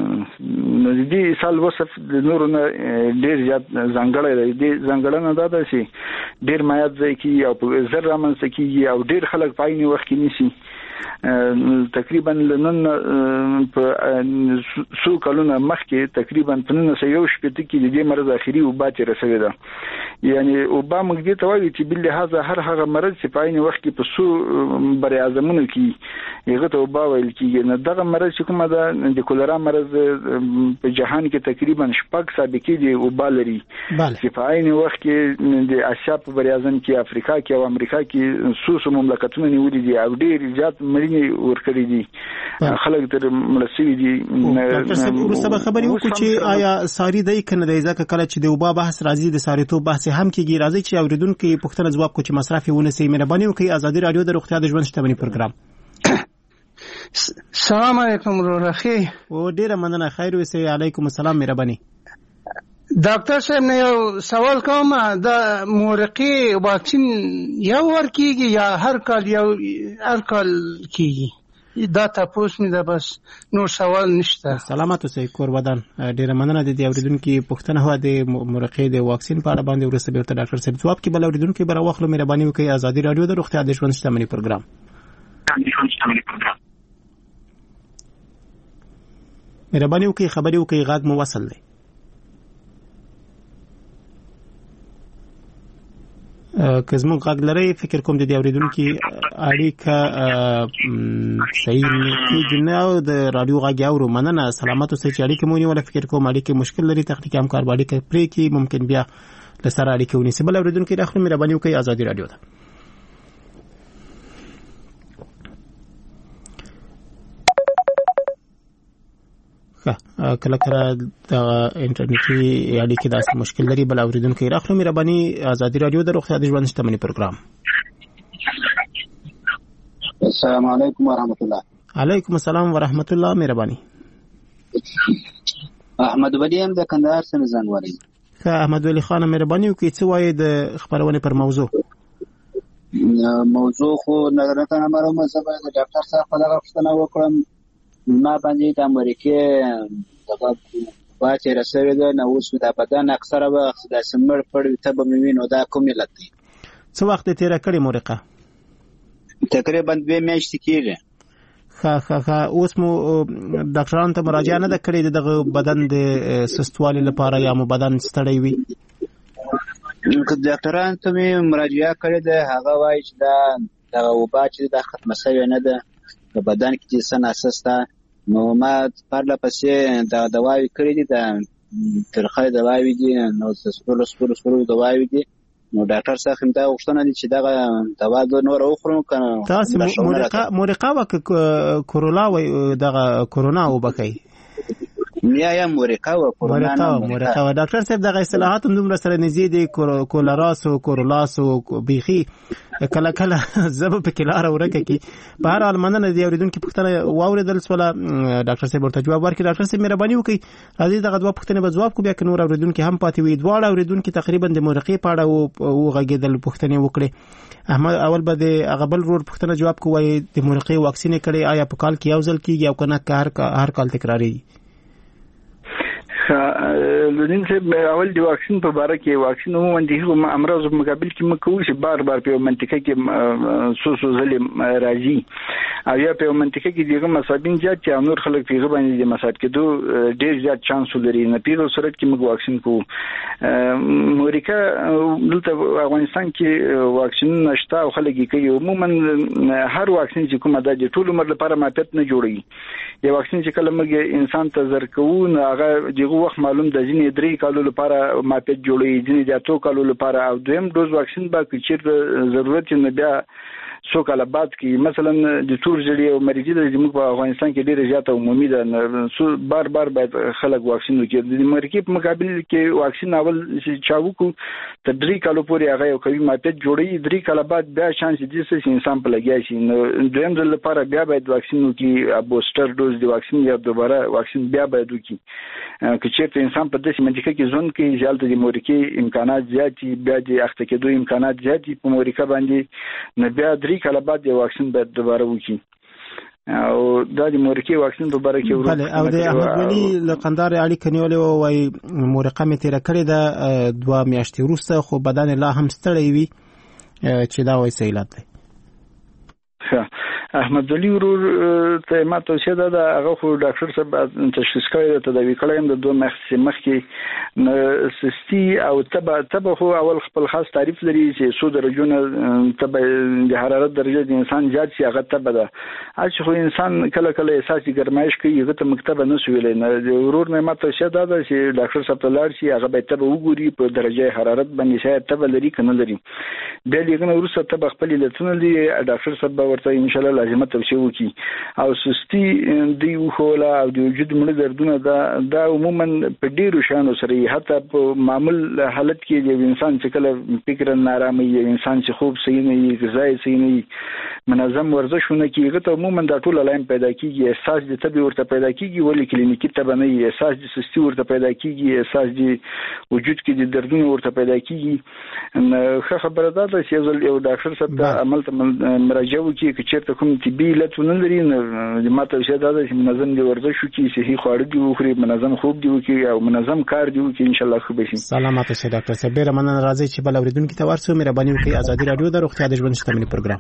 نو دې سال وصف د نور نه ډیر زیات ځانګړی دی. ځانګړنه دا ده چې ډیر مایات ځای کې او په زر رامنځته کیږي او ډیر خلک پایني وخت کې نیسي تقریبا لنن په سو کلونه مخکې تقریبا په نن سه یو شپته کې د دې مرز اخیری او باچ رسوي ده یعنی او با موږ دې ته وایي چې بل لحاظه هر هغه مرز چې په عین وخت کې په سو بر اعظمونو کې یغه ته با ویل کېږي نه دغه مرز چې کومه ده د کولرا مرز په جهان کې تقریبا شپږ سابقې دي او بالري چې په عین وخت کې د اسیا په بر اعظم کې افریقا کې او امریکا کې سوسو مملکتونه نیولې دي او ډېر زیات مړینې ورکړي دي خلک تر ملسوي دي. ډاکټر صاحب ورسره خبرې وکړو چې آیا ساری دی کنه دی ځکه کله چې د وبا بحث راځي د ساریتوب بحث هم کیږي. راځي چې اوریدونکو پوښتنه ځواب کو چې مصرف یې ونسي. مهرباني وکړئ ازادي رادیو د روغتیا د ژوند شتمنۍ پروګرام. السلام علیکم ورحمه او ډیره مننه. خیر وسه. علیکم السلام. مهرباني. ډاکټر صاحب نه یو سوال کوم. د مورقي واکسین یو ور کیږي یا هر کال یو هر کال کیږي؟ دا تاسو مې دا بس نور سوال نشته. سلامات اوسئ کور ودان. ډیره مننه د دې اوریدونکو پوښتنه هوا د مورقي د واکسین په اړه باندې ورسته به ډاکټر صاحب جواب کې بل اوریدونکو بر واخلو. مهرباني وکړئ ازادي رادیو د روغتیا د ژوند شتمنۍ پروګرام. مهرباني وکړئ خبري وکړئ غاګ مو وصل دی. که زموږ غږ لري فکر کوم د دې اوریدونکو اړیکه صحیح کېږي نه او د رادیو غږ اورو. مننه. سلامات اوسئ. چې اړیکه مو نیول فکر کوم اړیکه مشکل لري تخنیکی همکار باندې کې پرې کې ممکن بیا لسره اړیکه ونیسي. بل اوریدونکو راخلو. مهرباني وکړئ ازادي رادیو ته. کله کله د انټرنیټي اړیکې داسې مشکل لري. بل اوریدونکو راخلو. مهرباني ازادي رادیو د روغتیا د ژوند شتمنۍ پروګرام. السلام علیکم ورحمت الله. علیکم السلام ورحمت الله. مهرباني. احمد ولی هم د کندهار څخه ځان وری. ښه احمد ولی خان مهرباني وکړئ څه وایي د خبرونه پر موضوع؟ موضوع خو نه کنه معلومه زبر د ډاکټر صاحب په دغه پوښتنه وکړم. ما باندې د امریکې دغه باچ رسوي ده نو اوس د بدن اکثره وخت د سمر پړ ته به مې نو دا کوم ملت دی. څو وخت تیر کړی مورقه؟ تقریبا دوه میاشتې کېږي. ښه ښه ښه. اوس مو ډاکټرانو ته مراجعه نه ده کړې دغه بدن د سستوالي لپاره یا مو بدن ستړی وي؟ ډاکټرانو ته مې مراجعه کړې ده. هغه وایي چې دا دغه وبا چې دا ختمه شوې نه ده په بدن کې چې څه ناسسته. نو ما پرله پسې د دواوې کړې دي د ترخه دواوې دي نو سپورو سپورو سپورو دواوې دي. نو ډاکټر صاحب دا غوښتنه دي چې دغه دوا د نور وخورم کنه. تاسو مورقه مورقه وک کورونا و دغه کورونا وبکای یا یا مورقه و کورونا مورقه و ډاکټر صاحب دغه اصطلاحات هم دومره سره نږدې دي. کولاراس او کورولاس او بیخي کله کله زب په کلار ورکه کی. په هر حال مننه دی اوریدونکو پوښتنه واوریدل سواله ډاکټر صاحب ورته جواب ورکړي. ډاکټر صاحب مهرباني وکړئ راځي دغه دوه پوښتنې به جواب کو بیا که نور اوریدونکو هم پاتې وي. دواړه اوریدونکو تقریبا د مورقې په اړه او غږیدل پوښتنې وکړي. احمد اول به د هغه بل ورور پوښتنه جواب کوی د مورقې واکسین کړي آیا په کال کې یو ځل کیږي او کنه هر هر کال تکراری؟ لودین صاحب اول د واکسین په اړه کې واکسین عموما د هغو امراض په مقابل کې مکوې چې بار بار په منطقه کې سو سو ظلم راځي او یا په منطقه کې دغه مصابین زیات چې نور خلک پیغه باندې د مصاب کېدو ډېر زیات چانس لري. نه پیغه صورت کې موږ واکسین کوو. مورکا دلته افغانستان کې واکسین نشته او خلک یې کوي. عموما هر واکسین چې کومه د ټول عمر لپاره ماپیت نه جوړي. یو واکسین چې کله موږ انسان ته زرکو نه هغه دغه وخت معلوم د ځینې درې کالو لپاره ماپیت جوړي ځینې د اتو کالو لپاره او دویم ډوز واکسین به چې ضرورت نه بیا څو کاله بعد کې مثلا د تور جړی او مریضي د زموږ په افغانستان کې ډیره زیاته عمومي ده. بار بار باید خلک واکسین وکړي. د مرکې په مقابل کې واکسین اول چې چاوکو تر درې کالو پورې هغه یو کوي ماپیت جوړي. درې کاله بعد بیا شانس دي چې انسان په لګیا شي. نو دویم ځل لپاره بیا باید واکسین وکړي. بوستر ډوز د واکسین یا دوباره واکسین بیا باید وکړي. که چیرته انسان په داسې منطقه کې ژوند کوي چې د مرکې امکانات زیات دي بیا د اخته کېدو امکانات زیات دي په مرکه باندې نه بیا درې کله بعد یو واکسین باید دوباره وکړي. او دا د مورقې واکسین په باره کې ورو او د احمد ولی له قندار اړیکه نیولې و وای مورقه مې تیر کړې ده دوه میاشتې وروسته خو بدن لا هم ستړی وي چې دا وایي سیلات دی. احمد ولی ورور ته ما توصیه ده هغه خو ډاکټر صاحب تشخیص کړی د تداوی کړی د دوه مخکې مخکې سستی او تبه تبه خو اول خپل خاص تعریف لري چې څو درجونه تبه د حرارت درجه د انسان زیات شي هغه تبه ده. چې خو انسان کله کله احساسي ګرمایش کوي هغه ته مکتبه نه سویلې نه ورور نه ما توصیه ده چې ډاکټر صاحب ته لاړ شي هغه به تبه وګوري په درجه حرارت باندې شاید تبه لري کنه لري. بیا دغه وروسته تبه خپل لتون لري ډاکټر صاحب ورته ان شاء الله لازمه توصیه وکړي او سستی دی وخوله او د وجود مړه دردونه دا دا عموما په ډیرو شانو سره حتی په معمول حالت کې د انسان چې کله فکر نارامي یا انسان چې خوب صحیح نه وي غذا صحیح نه وي منظم ورزشونه کیږي ته عموما دا ټول لایم پیدا کیږي احساس د تبي ورته پیدا کیږي ولې کلینیکی تبه نه احساس د سستی ورته پیدا کیږي احساس د وجود کې د دردونو ورته پیدا کیږي خو خبره ده چې یو ډاکټر صاحب ته عمل ته مراجعه وکړي چې چیرته کوم طبي علت ونه لري نو ماته څه ده چې منظم دی ورزش وکړي صحیح خواړه دی وخوري منظم خوب دی وکړي او منظم کار دی وکړي ان شاء الله خو به شي. سلامات اوسئ ډاکټر صاحب ډیر مننه راځي چې بل اوریدونکو ته ورسو مهرباني وکړئ ازادي رادیو د روغتیا د ژوند شتمنۍ پروګرام.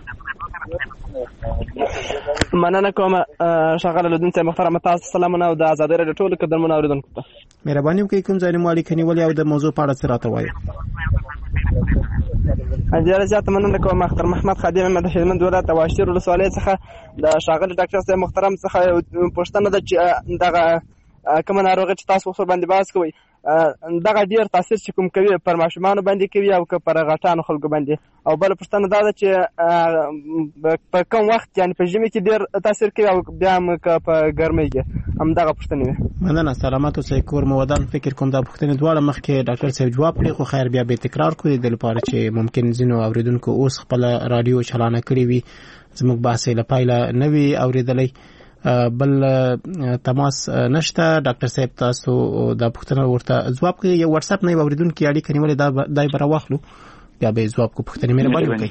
مننه کوم شغله لودن ته محترم تاسو سلامونه او د ازادي رادیو ټول قدرمنو اوریدونکو ته مهرباني وکړئ کوم ځای مو اړیکه نیولې او د موضوع په اړه څه راته وایي. ډیر زیات مننه کوم اختر محمد خادم احمد هلمند ولایت واشیر ولسوالۍ څخه د شاغل ډاکټر صاحب محترم څخه پوښتنه ده چې دغه کوم ناروغي چې تاسو خو باندې باز کوي دغه ډیر تاثیر چې کوم کوي پر ماشومان باندې کوي او پر غټانو خلکو باندې او بل پوښتنه ده چې په کوم وخت یعنی په ژمي کې ډیر تاثیر کوي او بیا هم په ګرمۍ کې هم دغه پوښتنه وي. مننه سلامات اوسئ کور مو ودان فکر کوم دا پوښتنه دواړه مخکې ډاکټر صاحب جواب کړی خو خیر بیا به تکرار کوي د لپاره چې ممکن ځینو اوریدونکو اوس خپل رادیو چلانه کړی وي زموږ بحث له پایله نوي اوریدلې بل تماس نشته. ډاکټر صاحب تاسو دا پوښتنه ورته جواب کوي یو واتس اپ نه اوریدونکو اړیکه نیولې دا دای بر واخلو بیا به جواب کو پوښتنه مهرباني وکړئ.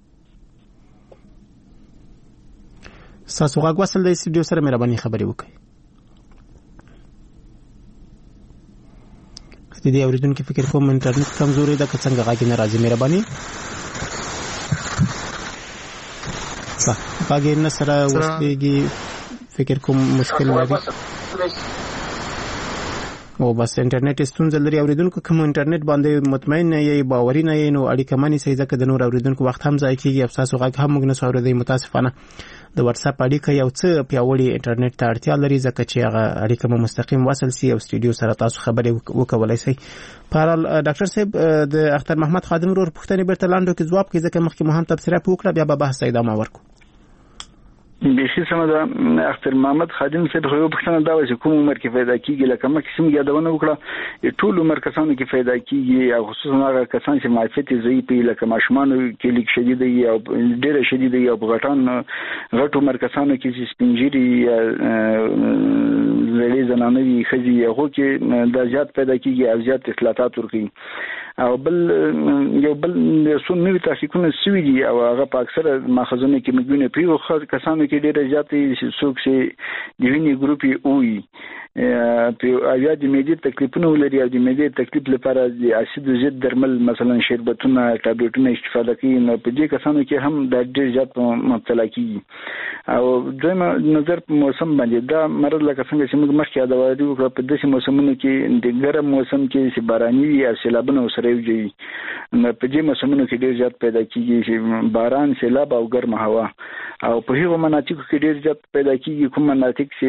تاسو غواړئ وصل د استودیو سره مهرباني خبرې وکړئ. د دې اوریدونکو فکر کوم انټرنیټ کمزوري ده که څنګه غاګي نه راځي مهرباني صح غاګي نه سره وسلېږي فکر کوم مشکل لري او بس انټرنیټ ستونزه لري اوریدونکو کوم انټرنیټ باندې مطمئن نه یي باوري نه یي نو اړیکه مانی سي ځکه د نور اوریدونکو وخت هم ځای کیږي افسوس غاګ هم موږ نه اوریدي متاسفانه د واتس اپ اړیکه یو څه پیاوړی انټرنیټ ته اړتیا لري ځکه چې هغه اړیکه مو مستقیم وصل سي او استودیو سره تاسو خبرې وکولای شئ. پارال ډاکټر صاحب د اختر محمد خادم ورور پوښتنې برته لاندو کې جواب کوي ځکه مخکې مو هم تبصره وکړه بیا به بحث ادامه ورکو. بیخي سمه ده اختر محمد خادم صاحب خو پوښتنه دا و چې کوم عمر کې پیدا کیږي لکه مکه سم یادونه وکړه ټول عمر کسانو کې پیدا کیږي او خصوصا هغه کسان چې معرفت ضعیف لکه ماشومان کې لیک شدید دي او ډېر شدید دي او غټان غټ عمر کسانو کې چې سپینجری زړې زنانه وي خزي هغه کې د زیات پیدا کیږي او زیات اصلاحات ورکړي او بل یو بل څو نوې تحقیقونه شوي دي او هغه په اکثره ماخذونو کې مګونه پیو کسانو کې ډېر زیاتې څوک چې د وینې ګروپ وي په اویا د معدې تکلیفونه ولري او د معدې تکلیف لپاره د اسید ضد درمل مثلا شربتونه ټابلیټونه استفاده کوي نو په دې کسانو کې هم د ډېر زیات مبتلا کیږي او دویم نظر په موسم باندې دا مرض لکه څنګه چې موږ مخکې یادوالي وکړو په داسې موسمونو کې د ګرم موسم کې چې باراني وي او سیلابونه سره وي نو په دې موسمونو کې ډېر زیات پیدا کیږي چې باران سیلاب او ګرم هوا او په هغو مناطقو کې ډېر زیات پیدا کیږي کوم مناطق چې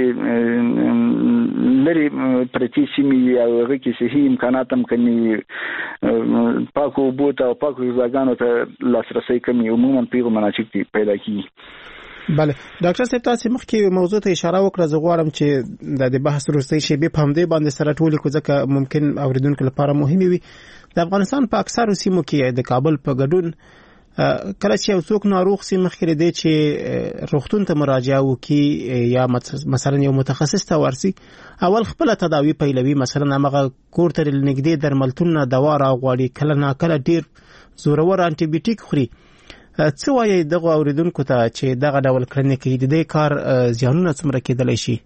لري پرتی سیمې او هغه کې صحیح امکانات هم کوي پاکو بوت او پاکو ځاګانو ته لاسرسي کوي عموما په هغو مناطق کې پیدا کیږي. بله ډاکټر صاحب تاسو مخکې موضوع ته اشاره وکړه زه غواړم چې د بحث وروستۍ شیبې په همدې باندې سره ټولې کو ځکه ممکن اوریدونکو لپاره مهمه وي. د افغانستان په اکثرو سیمو کې د کابل په ګډون کله چې یو څوک ناروغ سي مخکې دی چې روغتون ته مراجعه وکړي یا مثلا یو متخصص ته ورسي اول خپل تداوی پیلوي مثلا هغه کور ته نږدې درملتون دوا راغواړي کله نه کله ډیر زورور انټي بیوټیک خوري څه وایي دغه اوریدونکو ته چې دغه ډول کړنې کوي د دې کار زیانونه څومره کېدلی شي؟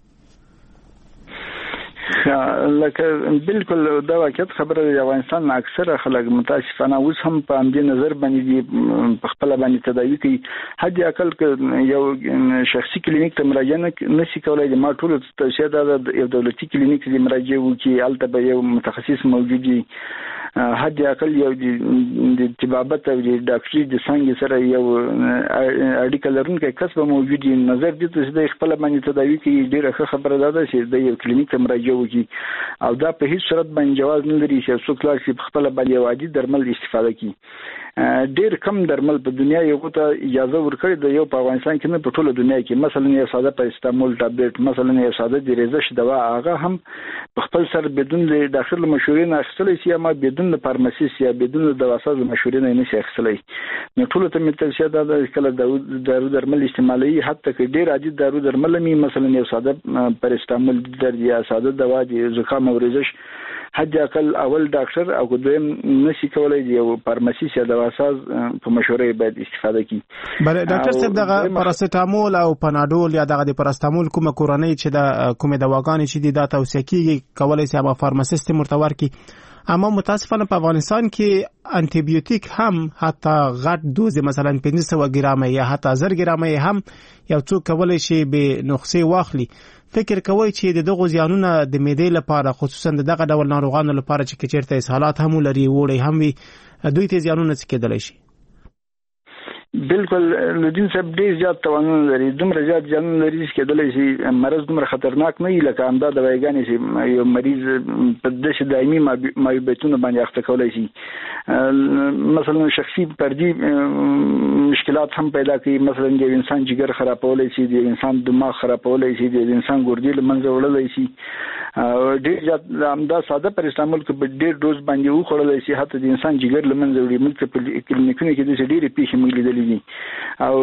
لکه بالکل دا واقعیت خبره د افغانستان اکثره خلک متاسفانه اوس هم په همدې نظر باندې په خپل باندې تداوی کوي حد اقل یو شخصي کلینیک ته مراجعه نشي کولای د ما ټول توصیه ده یو دولتي کلینیک ته مراجعه وکړي البته به یو متخصص موجود وي حد اقل یو د طبابت او د ډاکټري د څنګه سره یو اړیکه لرونکی کس به موجود وي نظر دې ته د خپل باندې تداوی کوي ډیره ښه خبره ده چې د یو کلینیک ته مراجعه وکړي وکړي او دا په هیڅ صورت باندې جواز نه لري چې څوک لا شي خپل باندې عادي درمل استفاده کړي. ډیر کم درمل په دنیا یو ته اجازه ورکړي د یو په افغانستان کې نه په ټوله دنیا کې، مثلا یو ساده پاراستامول ټابلیټ، مثلا یو ساده د ریزش دوا، هغه هم په خپل سر بدون د ډاکټر له مشورې نه اخیستلی شي، اما بدون د فارماسیست یا بدون د دواساز له مشورې نه نه شي اخیستلی. نو ټولو ته مې توصیه ده چې کله دارو درمل استعمالوي، حتی که ډیر عادي دارو درمل مې مثلا یو ساده پاراستامول درد یا ساده دوا د زکام او ریزش، حد اقل اول ډاکټر او دویم نشي کولای دی یو فارماسیست یا دواساز په مشورې باید استفاده کړي. بله ډاکټر صاحب دغه پاراستامول او پناډول یا دغه د پاراستامول کومه کورنۍ چې د کومه دواګانې چې دي دا توصیه کیږي کولای شي هغه فارماسیست مرتور کړي، اما متاسفانه په افغانستان کې انټي بیوټیک هم حتی غټ دوز مثلا پنځه سوه ګرامه یا حتی زر ګرامه هم یو څوک کولای شي به نسخې واخلي. فکر کوي چې دغه زیانونه د معدې لپاره خصوصا دغه ډول ناروغانو لپاره چې چیرته اسهالات هم لري وړي هم وي دوی ته زیانونه څه کېدلی شي؟ بالکل لودین صاحب ډیر زیات توانونه لري، دومره زیات ځانونه لري چې کېدلی شي مرض دومره خطرناک نه وي لکه همدا دوايګانې چې یو مریض په داسې دایمي معیوبیتونو باندې اخته کولی شي. مثلا شخصي فردي مشکلات هم پیدا کوي، مثلا د یو انسان جګر خرابولی شي، د یو انسان دماغ خرابولی شي، د انسان ګردې له منځه وړلی شي. ډیر زیات همدا ساده پاراستامول که په ډیر ډوز باندې وخوړلی شي حتی د انسان جګر له منځه وړي. موږ ته په کلینیکونو کې داسې ډېرې پیښې موږ لیدلې دي او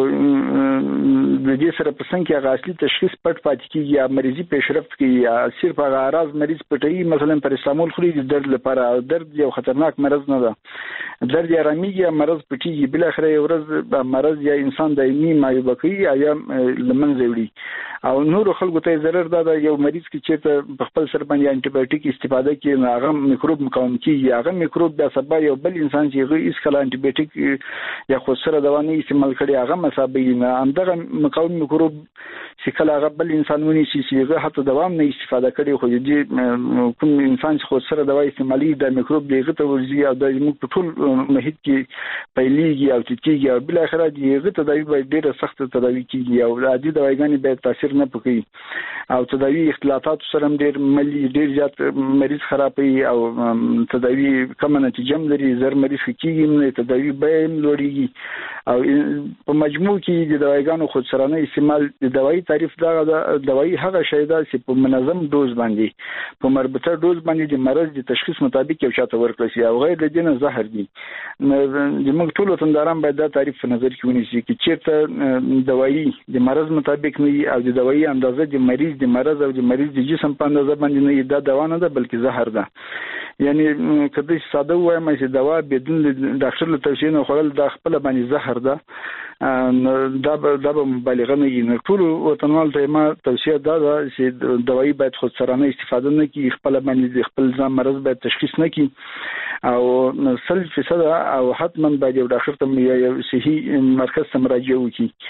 د دې سره په څنګ کې هغه اصلي تشخیص پټ پاتې کېږي یا مریضي پیشرفت کوي یا صرف هغه اعراض مریض پټوي. مثلا پاراستامول خوري د درد لپاره، درد یو خطرناک مرض نه ده، درد یا آرامېږي یا مرض پټېږي، بالاخره یو ورځ مرض یا انسان دایمي معیوبه کوي یا له منځه وړي. او نور خلکو ته ضرر ده یو مریض کې چې په خپل سر باندې انټي بایوټیک استفاده کوي نو هغه میکروب مقاوم کیږي، هغه میکروب بیا سبا یو بل انسان چې هغه هیڅ کله انټي بایوټیک یا خو سره دوا نه استعمال کړي هغه مسابقه نه همدغه مقاوم میکروب چې کله هغه بل انسان ونیسي چې هغه حتی دوا نه استفاده کړي خو دې کوم انسان چې خو سره دوا استعمالي د میکروب دغه ته ورځي او د موږ په ټول محیط کې پیلېږي او تکیږي او بل اخر دغه تداوی باید ډیره سخت تداوی کیږي او د عادي دواګانې باید تاثیر نه پکې او تداوی اختلاطات سره ډیر ملي ډیر زیات مریض خرابوي او تداوی کوم نتیجه لري، زر مریض کیږي نه تداوی به لوړیږي او په مجموع کې د دواګانو خودسرانه استعمال د دوايي تعریف دا د دوايي هغه شی ده چې په منظم دوز باندې په مربوطه دوز باندې د مرض د تشخیص مطابق یو شاته ورکړل شي او غیر د دې نه زهر دي. د موږ ټول وطنداران باید دا تعریف په نظر کې ونیسي چې چیرته دوايي د مرض مطابق نه او د دوايي اندازه د مریض د مرض او د مریض د جسم په اندازه باندې نه دا دوا نه ده بلکې زهر ده. یعنی کله چې ساده وایم چې دوا بدون ډاکټر له توصیې نه خوړل د خپل باندې زهر ده دا به دا به مبالغه نه وي. ټول وطنوال ته ما توصیه ده چې دوايي باید خودسرانه استفاده نه کړي، خپل باندې خپل ځان مرض باید تشخیص نه کړي او سل فیصد او حتما باید یو ډاکټر ته یو صحي مرکز ته مراجعه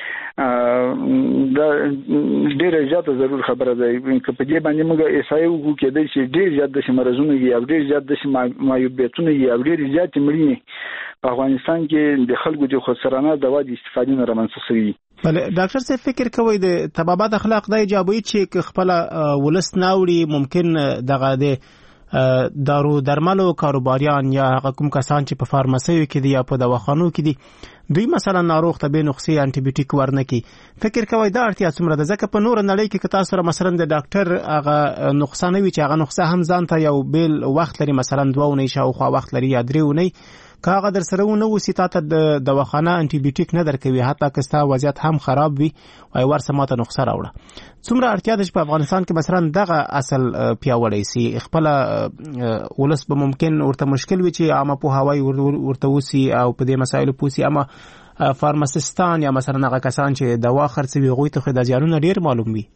وکړي. دا ډېر زیاته ضرور خبره ده که په دې باندې موږ احصایه وکړو کېدای شي ډېر زیات داسې مرضونه وي او ډېر زیات داسې معیوبیتونه وي او ډېرې زیاتې مړینې په افغانستان کې د خلکو د خودسرانه دوا د استفادې نه رامنځته شوي. بله ډاکټر صاحب فکر کوئ د طبابت اخلاق دا ایجابوي چې خپله ولس ناوړي ممکن دغه د دارو درملو کاروباریان یا هغه کوم کسان چې په فارماسیو کې دي یا په دواخانو کې دي دوی مثلا ناروغ ته به نسخې انټي بیوټیک ورنکي. فکر کوي دا اړتیا څومره ده ځکه په نور نړۍ کې که تاسو سره مثلا د ډاکټر هغه نسخه نه وي چې هغه نسخه هم ځان ته یو بیل وخت لري مثلا دوه اونۍ شاوخوا وخت لري یا درې اونۍ که هغه در سره ونه اوسي تا ته د دواخانه انټي بیوټیک نه درکوي حتی که ستا وضعیت هم خراب وي وایي ورسه ماته نسخه راوړه. څومره اړتیا ده چې په افغانستان کې مثلا دغه اصل پیاوړی سي خپله ولس به ممکن ورته مشکل وي چې عامه پوهاوی ورته وسي او په دې مسایلو پوه سي، اما فارماسیستان یا مثلا هغه کسان چې دوا خرڅوي هغوی ته خو دا زیانونه ډېر معلوم وي.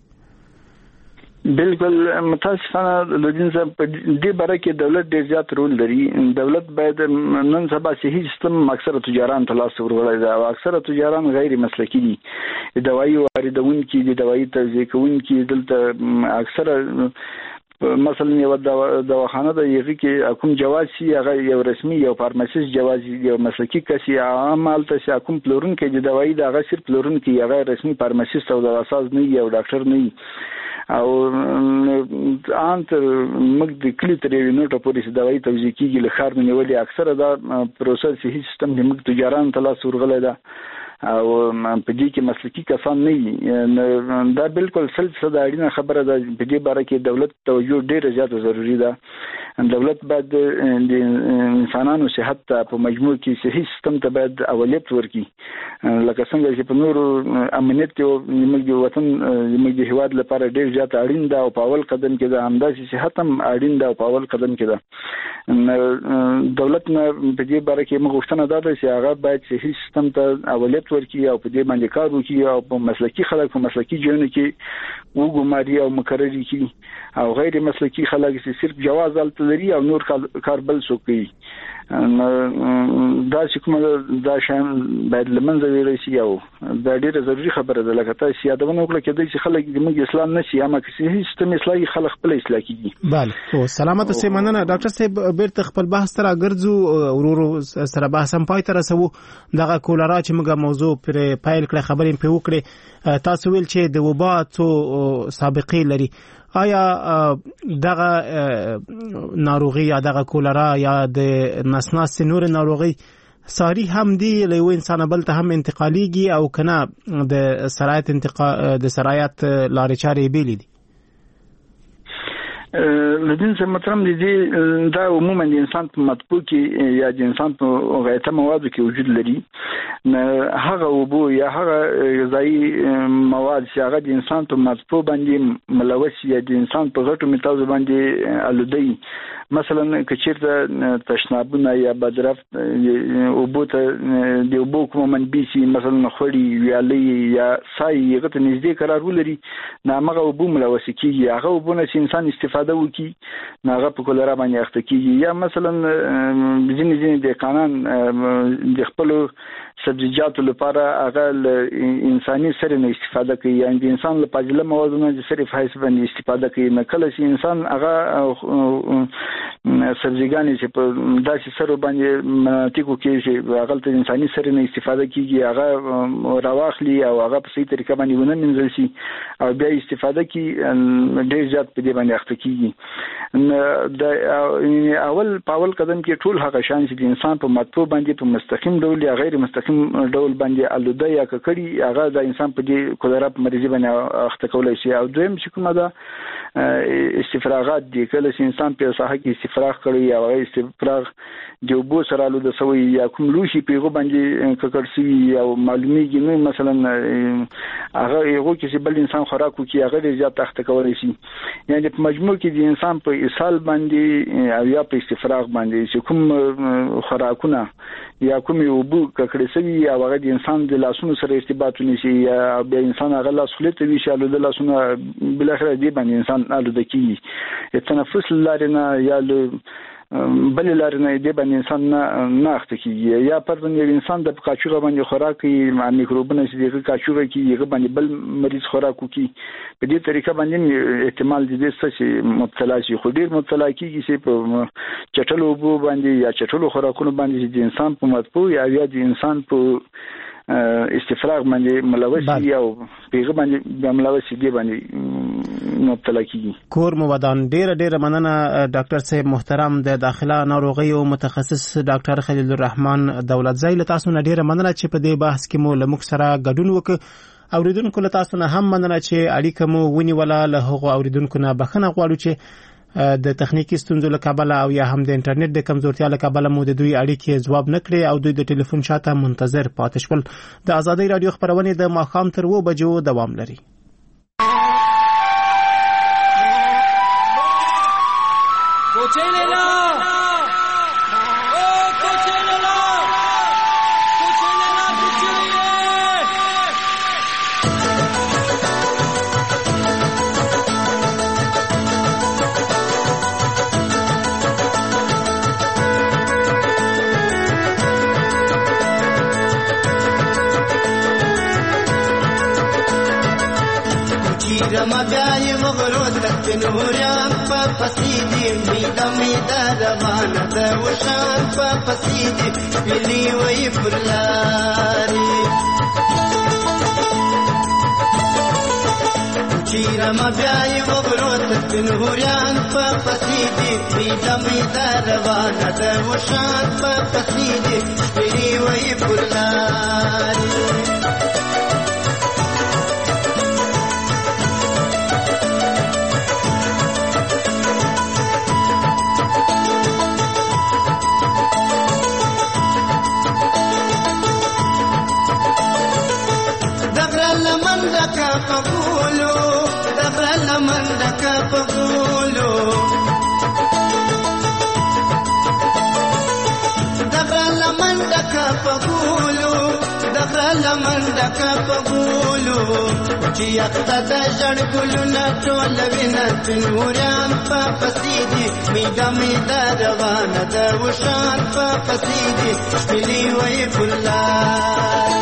بالکل متاسفانه لودین صاحب په دې باره کې دولت ډېر زیات رول لري. دولت باید نن سبا صحي سیستم اکثره تجاران ته لاس ورغلی ده او اکثره تجاران غیر مسلکي دي. د دوايي واردونکي دي، د دوايي توزیع کوونکي دلته اکثره مثلا یو دواخانه د یغي کې کوم جواز شي هغه یو رسمي یو فارماسیست جواز یو مسلکي کسي عمل ته شي کوم پلورون کې د دوايي د هغه صرف پلورون کې هغه رسمي فارماسیست او دواساز نه یو ډاکټر نه او ان تر موږ د کلی تر یو نوټه پورې دوايي توزیع کیږي له خار منولې اکثره دا پروسس هیڅ سیستم د موږ تجاران تلاس ورغله ده او په دې کې مسلکي کسان نه دا بالکل سلسله اړینه خبره ده. په دې باره کې دولت توجه ډیره زیاته ضروری ده. دولت باید د انسانانو صحت ته په مجموع کې صحي سیستم ته باید اولویت ورکړي، لکه څنګه چې په نورو امنیت کې موږ د وطن موږ د هیواد لپاره ډیر زیات اړین ده او په اول قدم کې ده، همداسې صحت هم اړین ده او په اول قدم کې ده. دولت نه په دې باره کې موږ غوښتنه ده چې هغه باید صحي سیستم ته اولویت ورکړي او په دې باندې کار وکړي او په مسلکي خلک په مسلکي ځایونو کې وګماري او مقرري کړي او غیر مسلکي خلک چې صرف جواز الته لري او نور کار بل څوک کوي. دا چې کومه دا شان باید لمنځه ویل شي او دا ډیره ضروری خبره ده. لکه تاسو یادونه وکړه کېدای چې خلک د موږ اسلام نشي اما چې سیستم اصلاحي خلک خپل اصلاح کیږي. بله او سلامت سي مننه ډاکټر صاحب. بیرته خپل بحث تر اګرځو ورورو سره بحث هم پای ته رسو. دغه کولرا چې موږ موضوع پر پایل کړه خبرې په وکړه، تاسو ویل چې د وبا څو سابقې لري. آیا دغه ناروغي یا دغه کولرا یا د نسناس نور ناروغي ساری هم دی له یو انسان بل ته هم انتقالیږي او کنه د سرایت انتقال د سرایت لارې چارې بیلې دي؟ لدین څه مطلب دی دا عموما د انسان په مطبوع کې یا د انسان په غایته موادو کې وجود لري. هغه وبو یا هغه غذایی مواد چې هغه د انسان په مطبوع باندې ملوث یا د انسان په غټو میتازو باندې الودی، مثلا کچیرته تشنابونه یا بدرفت وبو ته د وبو کوم منبع سي، مثلا خړی ویالي یا سای هغه ته نږدې قرار ولري، نامغه وبو ملوث کیږي. هغه وبونه چې انسان استفاده وکي ناغه په کولرا باندې اخته کیږي. یا مثلا ځینې ځینې د قانون د خپل سبزیجاتو لپاره هغه انساني سره نه استفاده کوي، یعنی د انسان له فاضله موادونو د صرف حیث باندې استفاده کوي. نه کله چې انسان هغه سبزیګانی چې په داسې سره باندې مناطقو کې چې هغه ته انساني سره نه استفاده کیږي هغه راواخلي او هغه په صحیح طریقه باندې ونه منځل شي او بیا استفاده کی ډیر زیات په دې باندې اخته کیږي. د اول په اول قدم کې ټول هغه شان چې د انسان په مطبوع باندې په مستقیم ډول یا غیر مستقیم ډول باندې الوده یا ککړی هغه د انسان په دې کولرا په مریضي باندې اخته کولای شي. او دویم چې کومه ده استفراغات دي، کله چې انسان په ساحه کې استفراغ کوي یا هغه استفراغ د وبو سره الوده سوی یا کوم لوشي پیغو باندې ککړ شي او معلومیږي نو مثلا هغه یو کې بل انسان خوراک کوي هغه زیات اخته کولای شي. یعنی په مجموع کې د انسان په اسهال باندې او یا په استفراغ باندې چې کوم خوراکونه یا کوم وبو ککړ شوی یا هغه د انسان د لاسونو سره ارتباط ونیسي یا به انسان هغه لاس خلته وی شالو د لاسونو بل اخر دی باندې انسان الوده کی تنفس لارنه یا بل لارنه دی باندې انسان نه اخته کیږي. یا پرځن یو انسان د کاچوغه باندې خوراک کوي مع میکروبونه چې د کاچوغه کې یو باندې بل مریض خوراک کوي، په دې طریقه باندې احتمال دي چې مبتلا شي. خو ډیر مبتلا کیږي چې په چټلو وبو باندې یا چټلو خوراکونو باندې د انسان په مطبوع یا یا د انسان په استفراغ باندې ملوث یا پیغه باندې ملوث دي باندې مبتلا کیږي. کور مو ودان ډیر ډیر مننه ډاکټر صاحب محترم د داخله ناروغي او متخصص ډاکټر خلیل الرحمن دولتزی له تاسو نه ډیر مننه چې په دې بحث کې مو لمک سره ګډون وکړ. اوریدونکو له تاسو نه هم مننه چې اړیکه مو ونیوله. له هغو اوریدونکو نه بخښنه غواړو چې د تخنیکی ستونزو له کبله او یا هم د انټرنیټ د کمزورتیا له کبله مو د دوی اړیکې جواب نکړي او دوی د ټلیفون شاته منتظر پاتې شول. د آزادۍ رادیو خبرونه د ماښام تر و بجو دوام لري. رمضان مغرود بنوريان فقصيدي ميدا ميدا رمانا ذا وشان فقصيدي بلي ويفرلاري چیرې مبیاي وګروت بنوريان په پسیدي میدا میدا روانه ده وشان په پسیدي سپری وای پرلاري پغولو دغل منډک پغولو دغل منډک پغولو دغل منډک پغولو چې اقتد جړ ګلونه ټول وینا نوران په پسیدي میدا میدا روانه ده وشان په پسیدي سپلی وای پرلار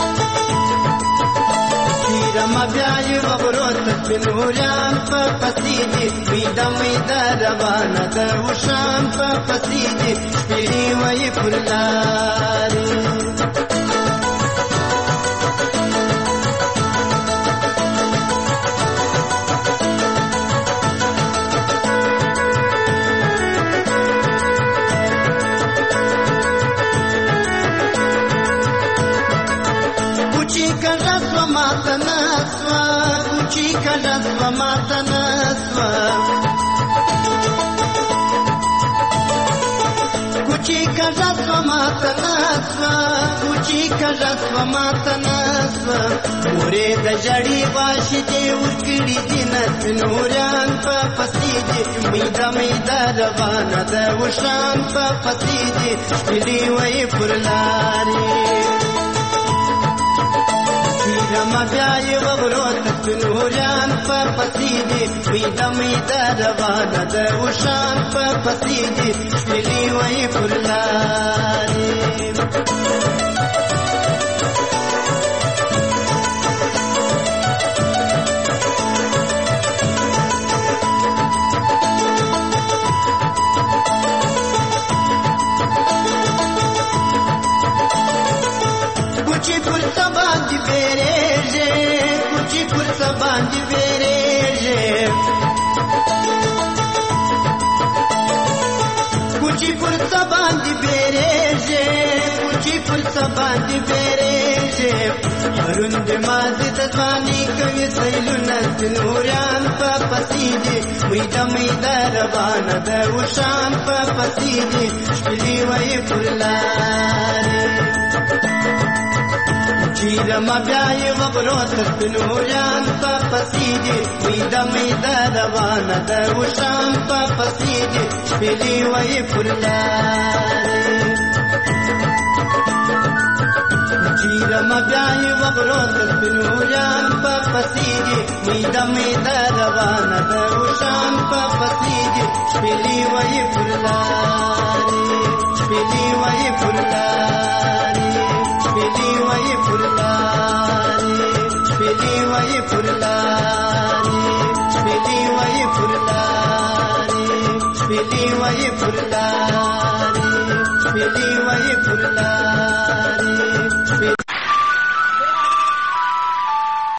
رما بیاي وګروت بنوريان په پسیدي میدا میدا روانه ده وشان په پسیدي سپری وای پرلاري Kuchi kadasva matanasva Kuchi kadasva matanasva Kuchi kadasva matanasva Mure da jari vashi de urkidi dinat Nuryan pa pasidi Mida mida ravana da ushan pa pasidi Stili vai purlari رما بیاي وګروت نوريان په پسیدي میدا میدا روانه ده وشان په پسیدي سپلی وای پرلاري कुची पुरसा बांधी बेरेजे कुची पुरसा बांधी बेरेजे कुची पुरसा बांधी बेरेजे कुची पुरसा बांधी बेरेजे अरुंद माजी दवानी कवि सैलुना Nooran pa pasidi میدا میدا روانه ده وشان pa pasidi سپلی وای پرلاري چیرما بیاي وګروت بنوريان په پسیدي میدا میدا روانه ده وشان په پسیدي سپلی وای پرلاري چیرما بیاي وګروت بنوريان په پسیدي میدا میدا روانه ده وشان په پسیدي سپلی وای پرلاري سپلی وای پرلاري سپلی وای پرلاري سپلی وای پرلاري سپلی وای پرلاري سپلی وای پرلاري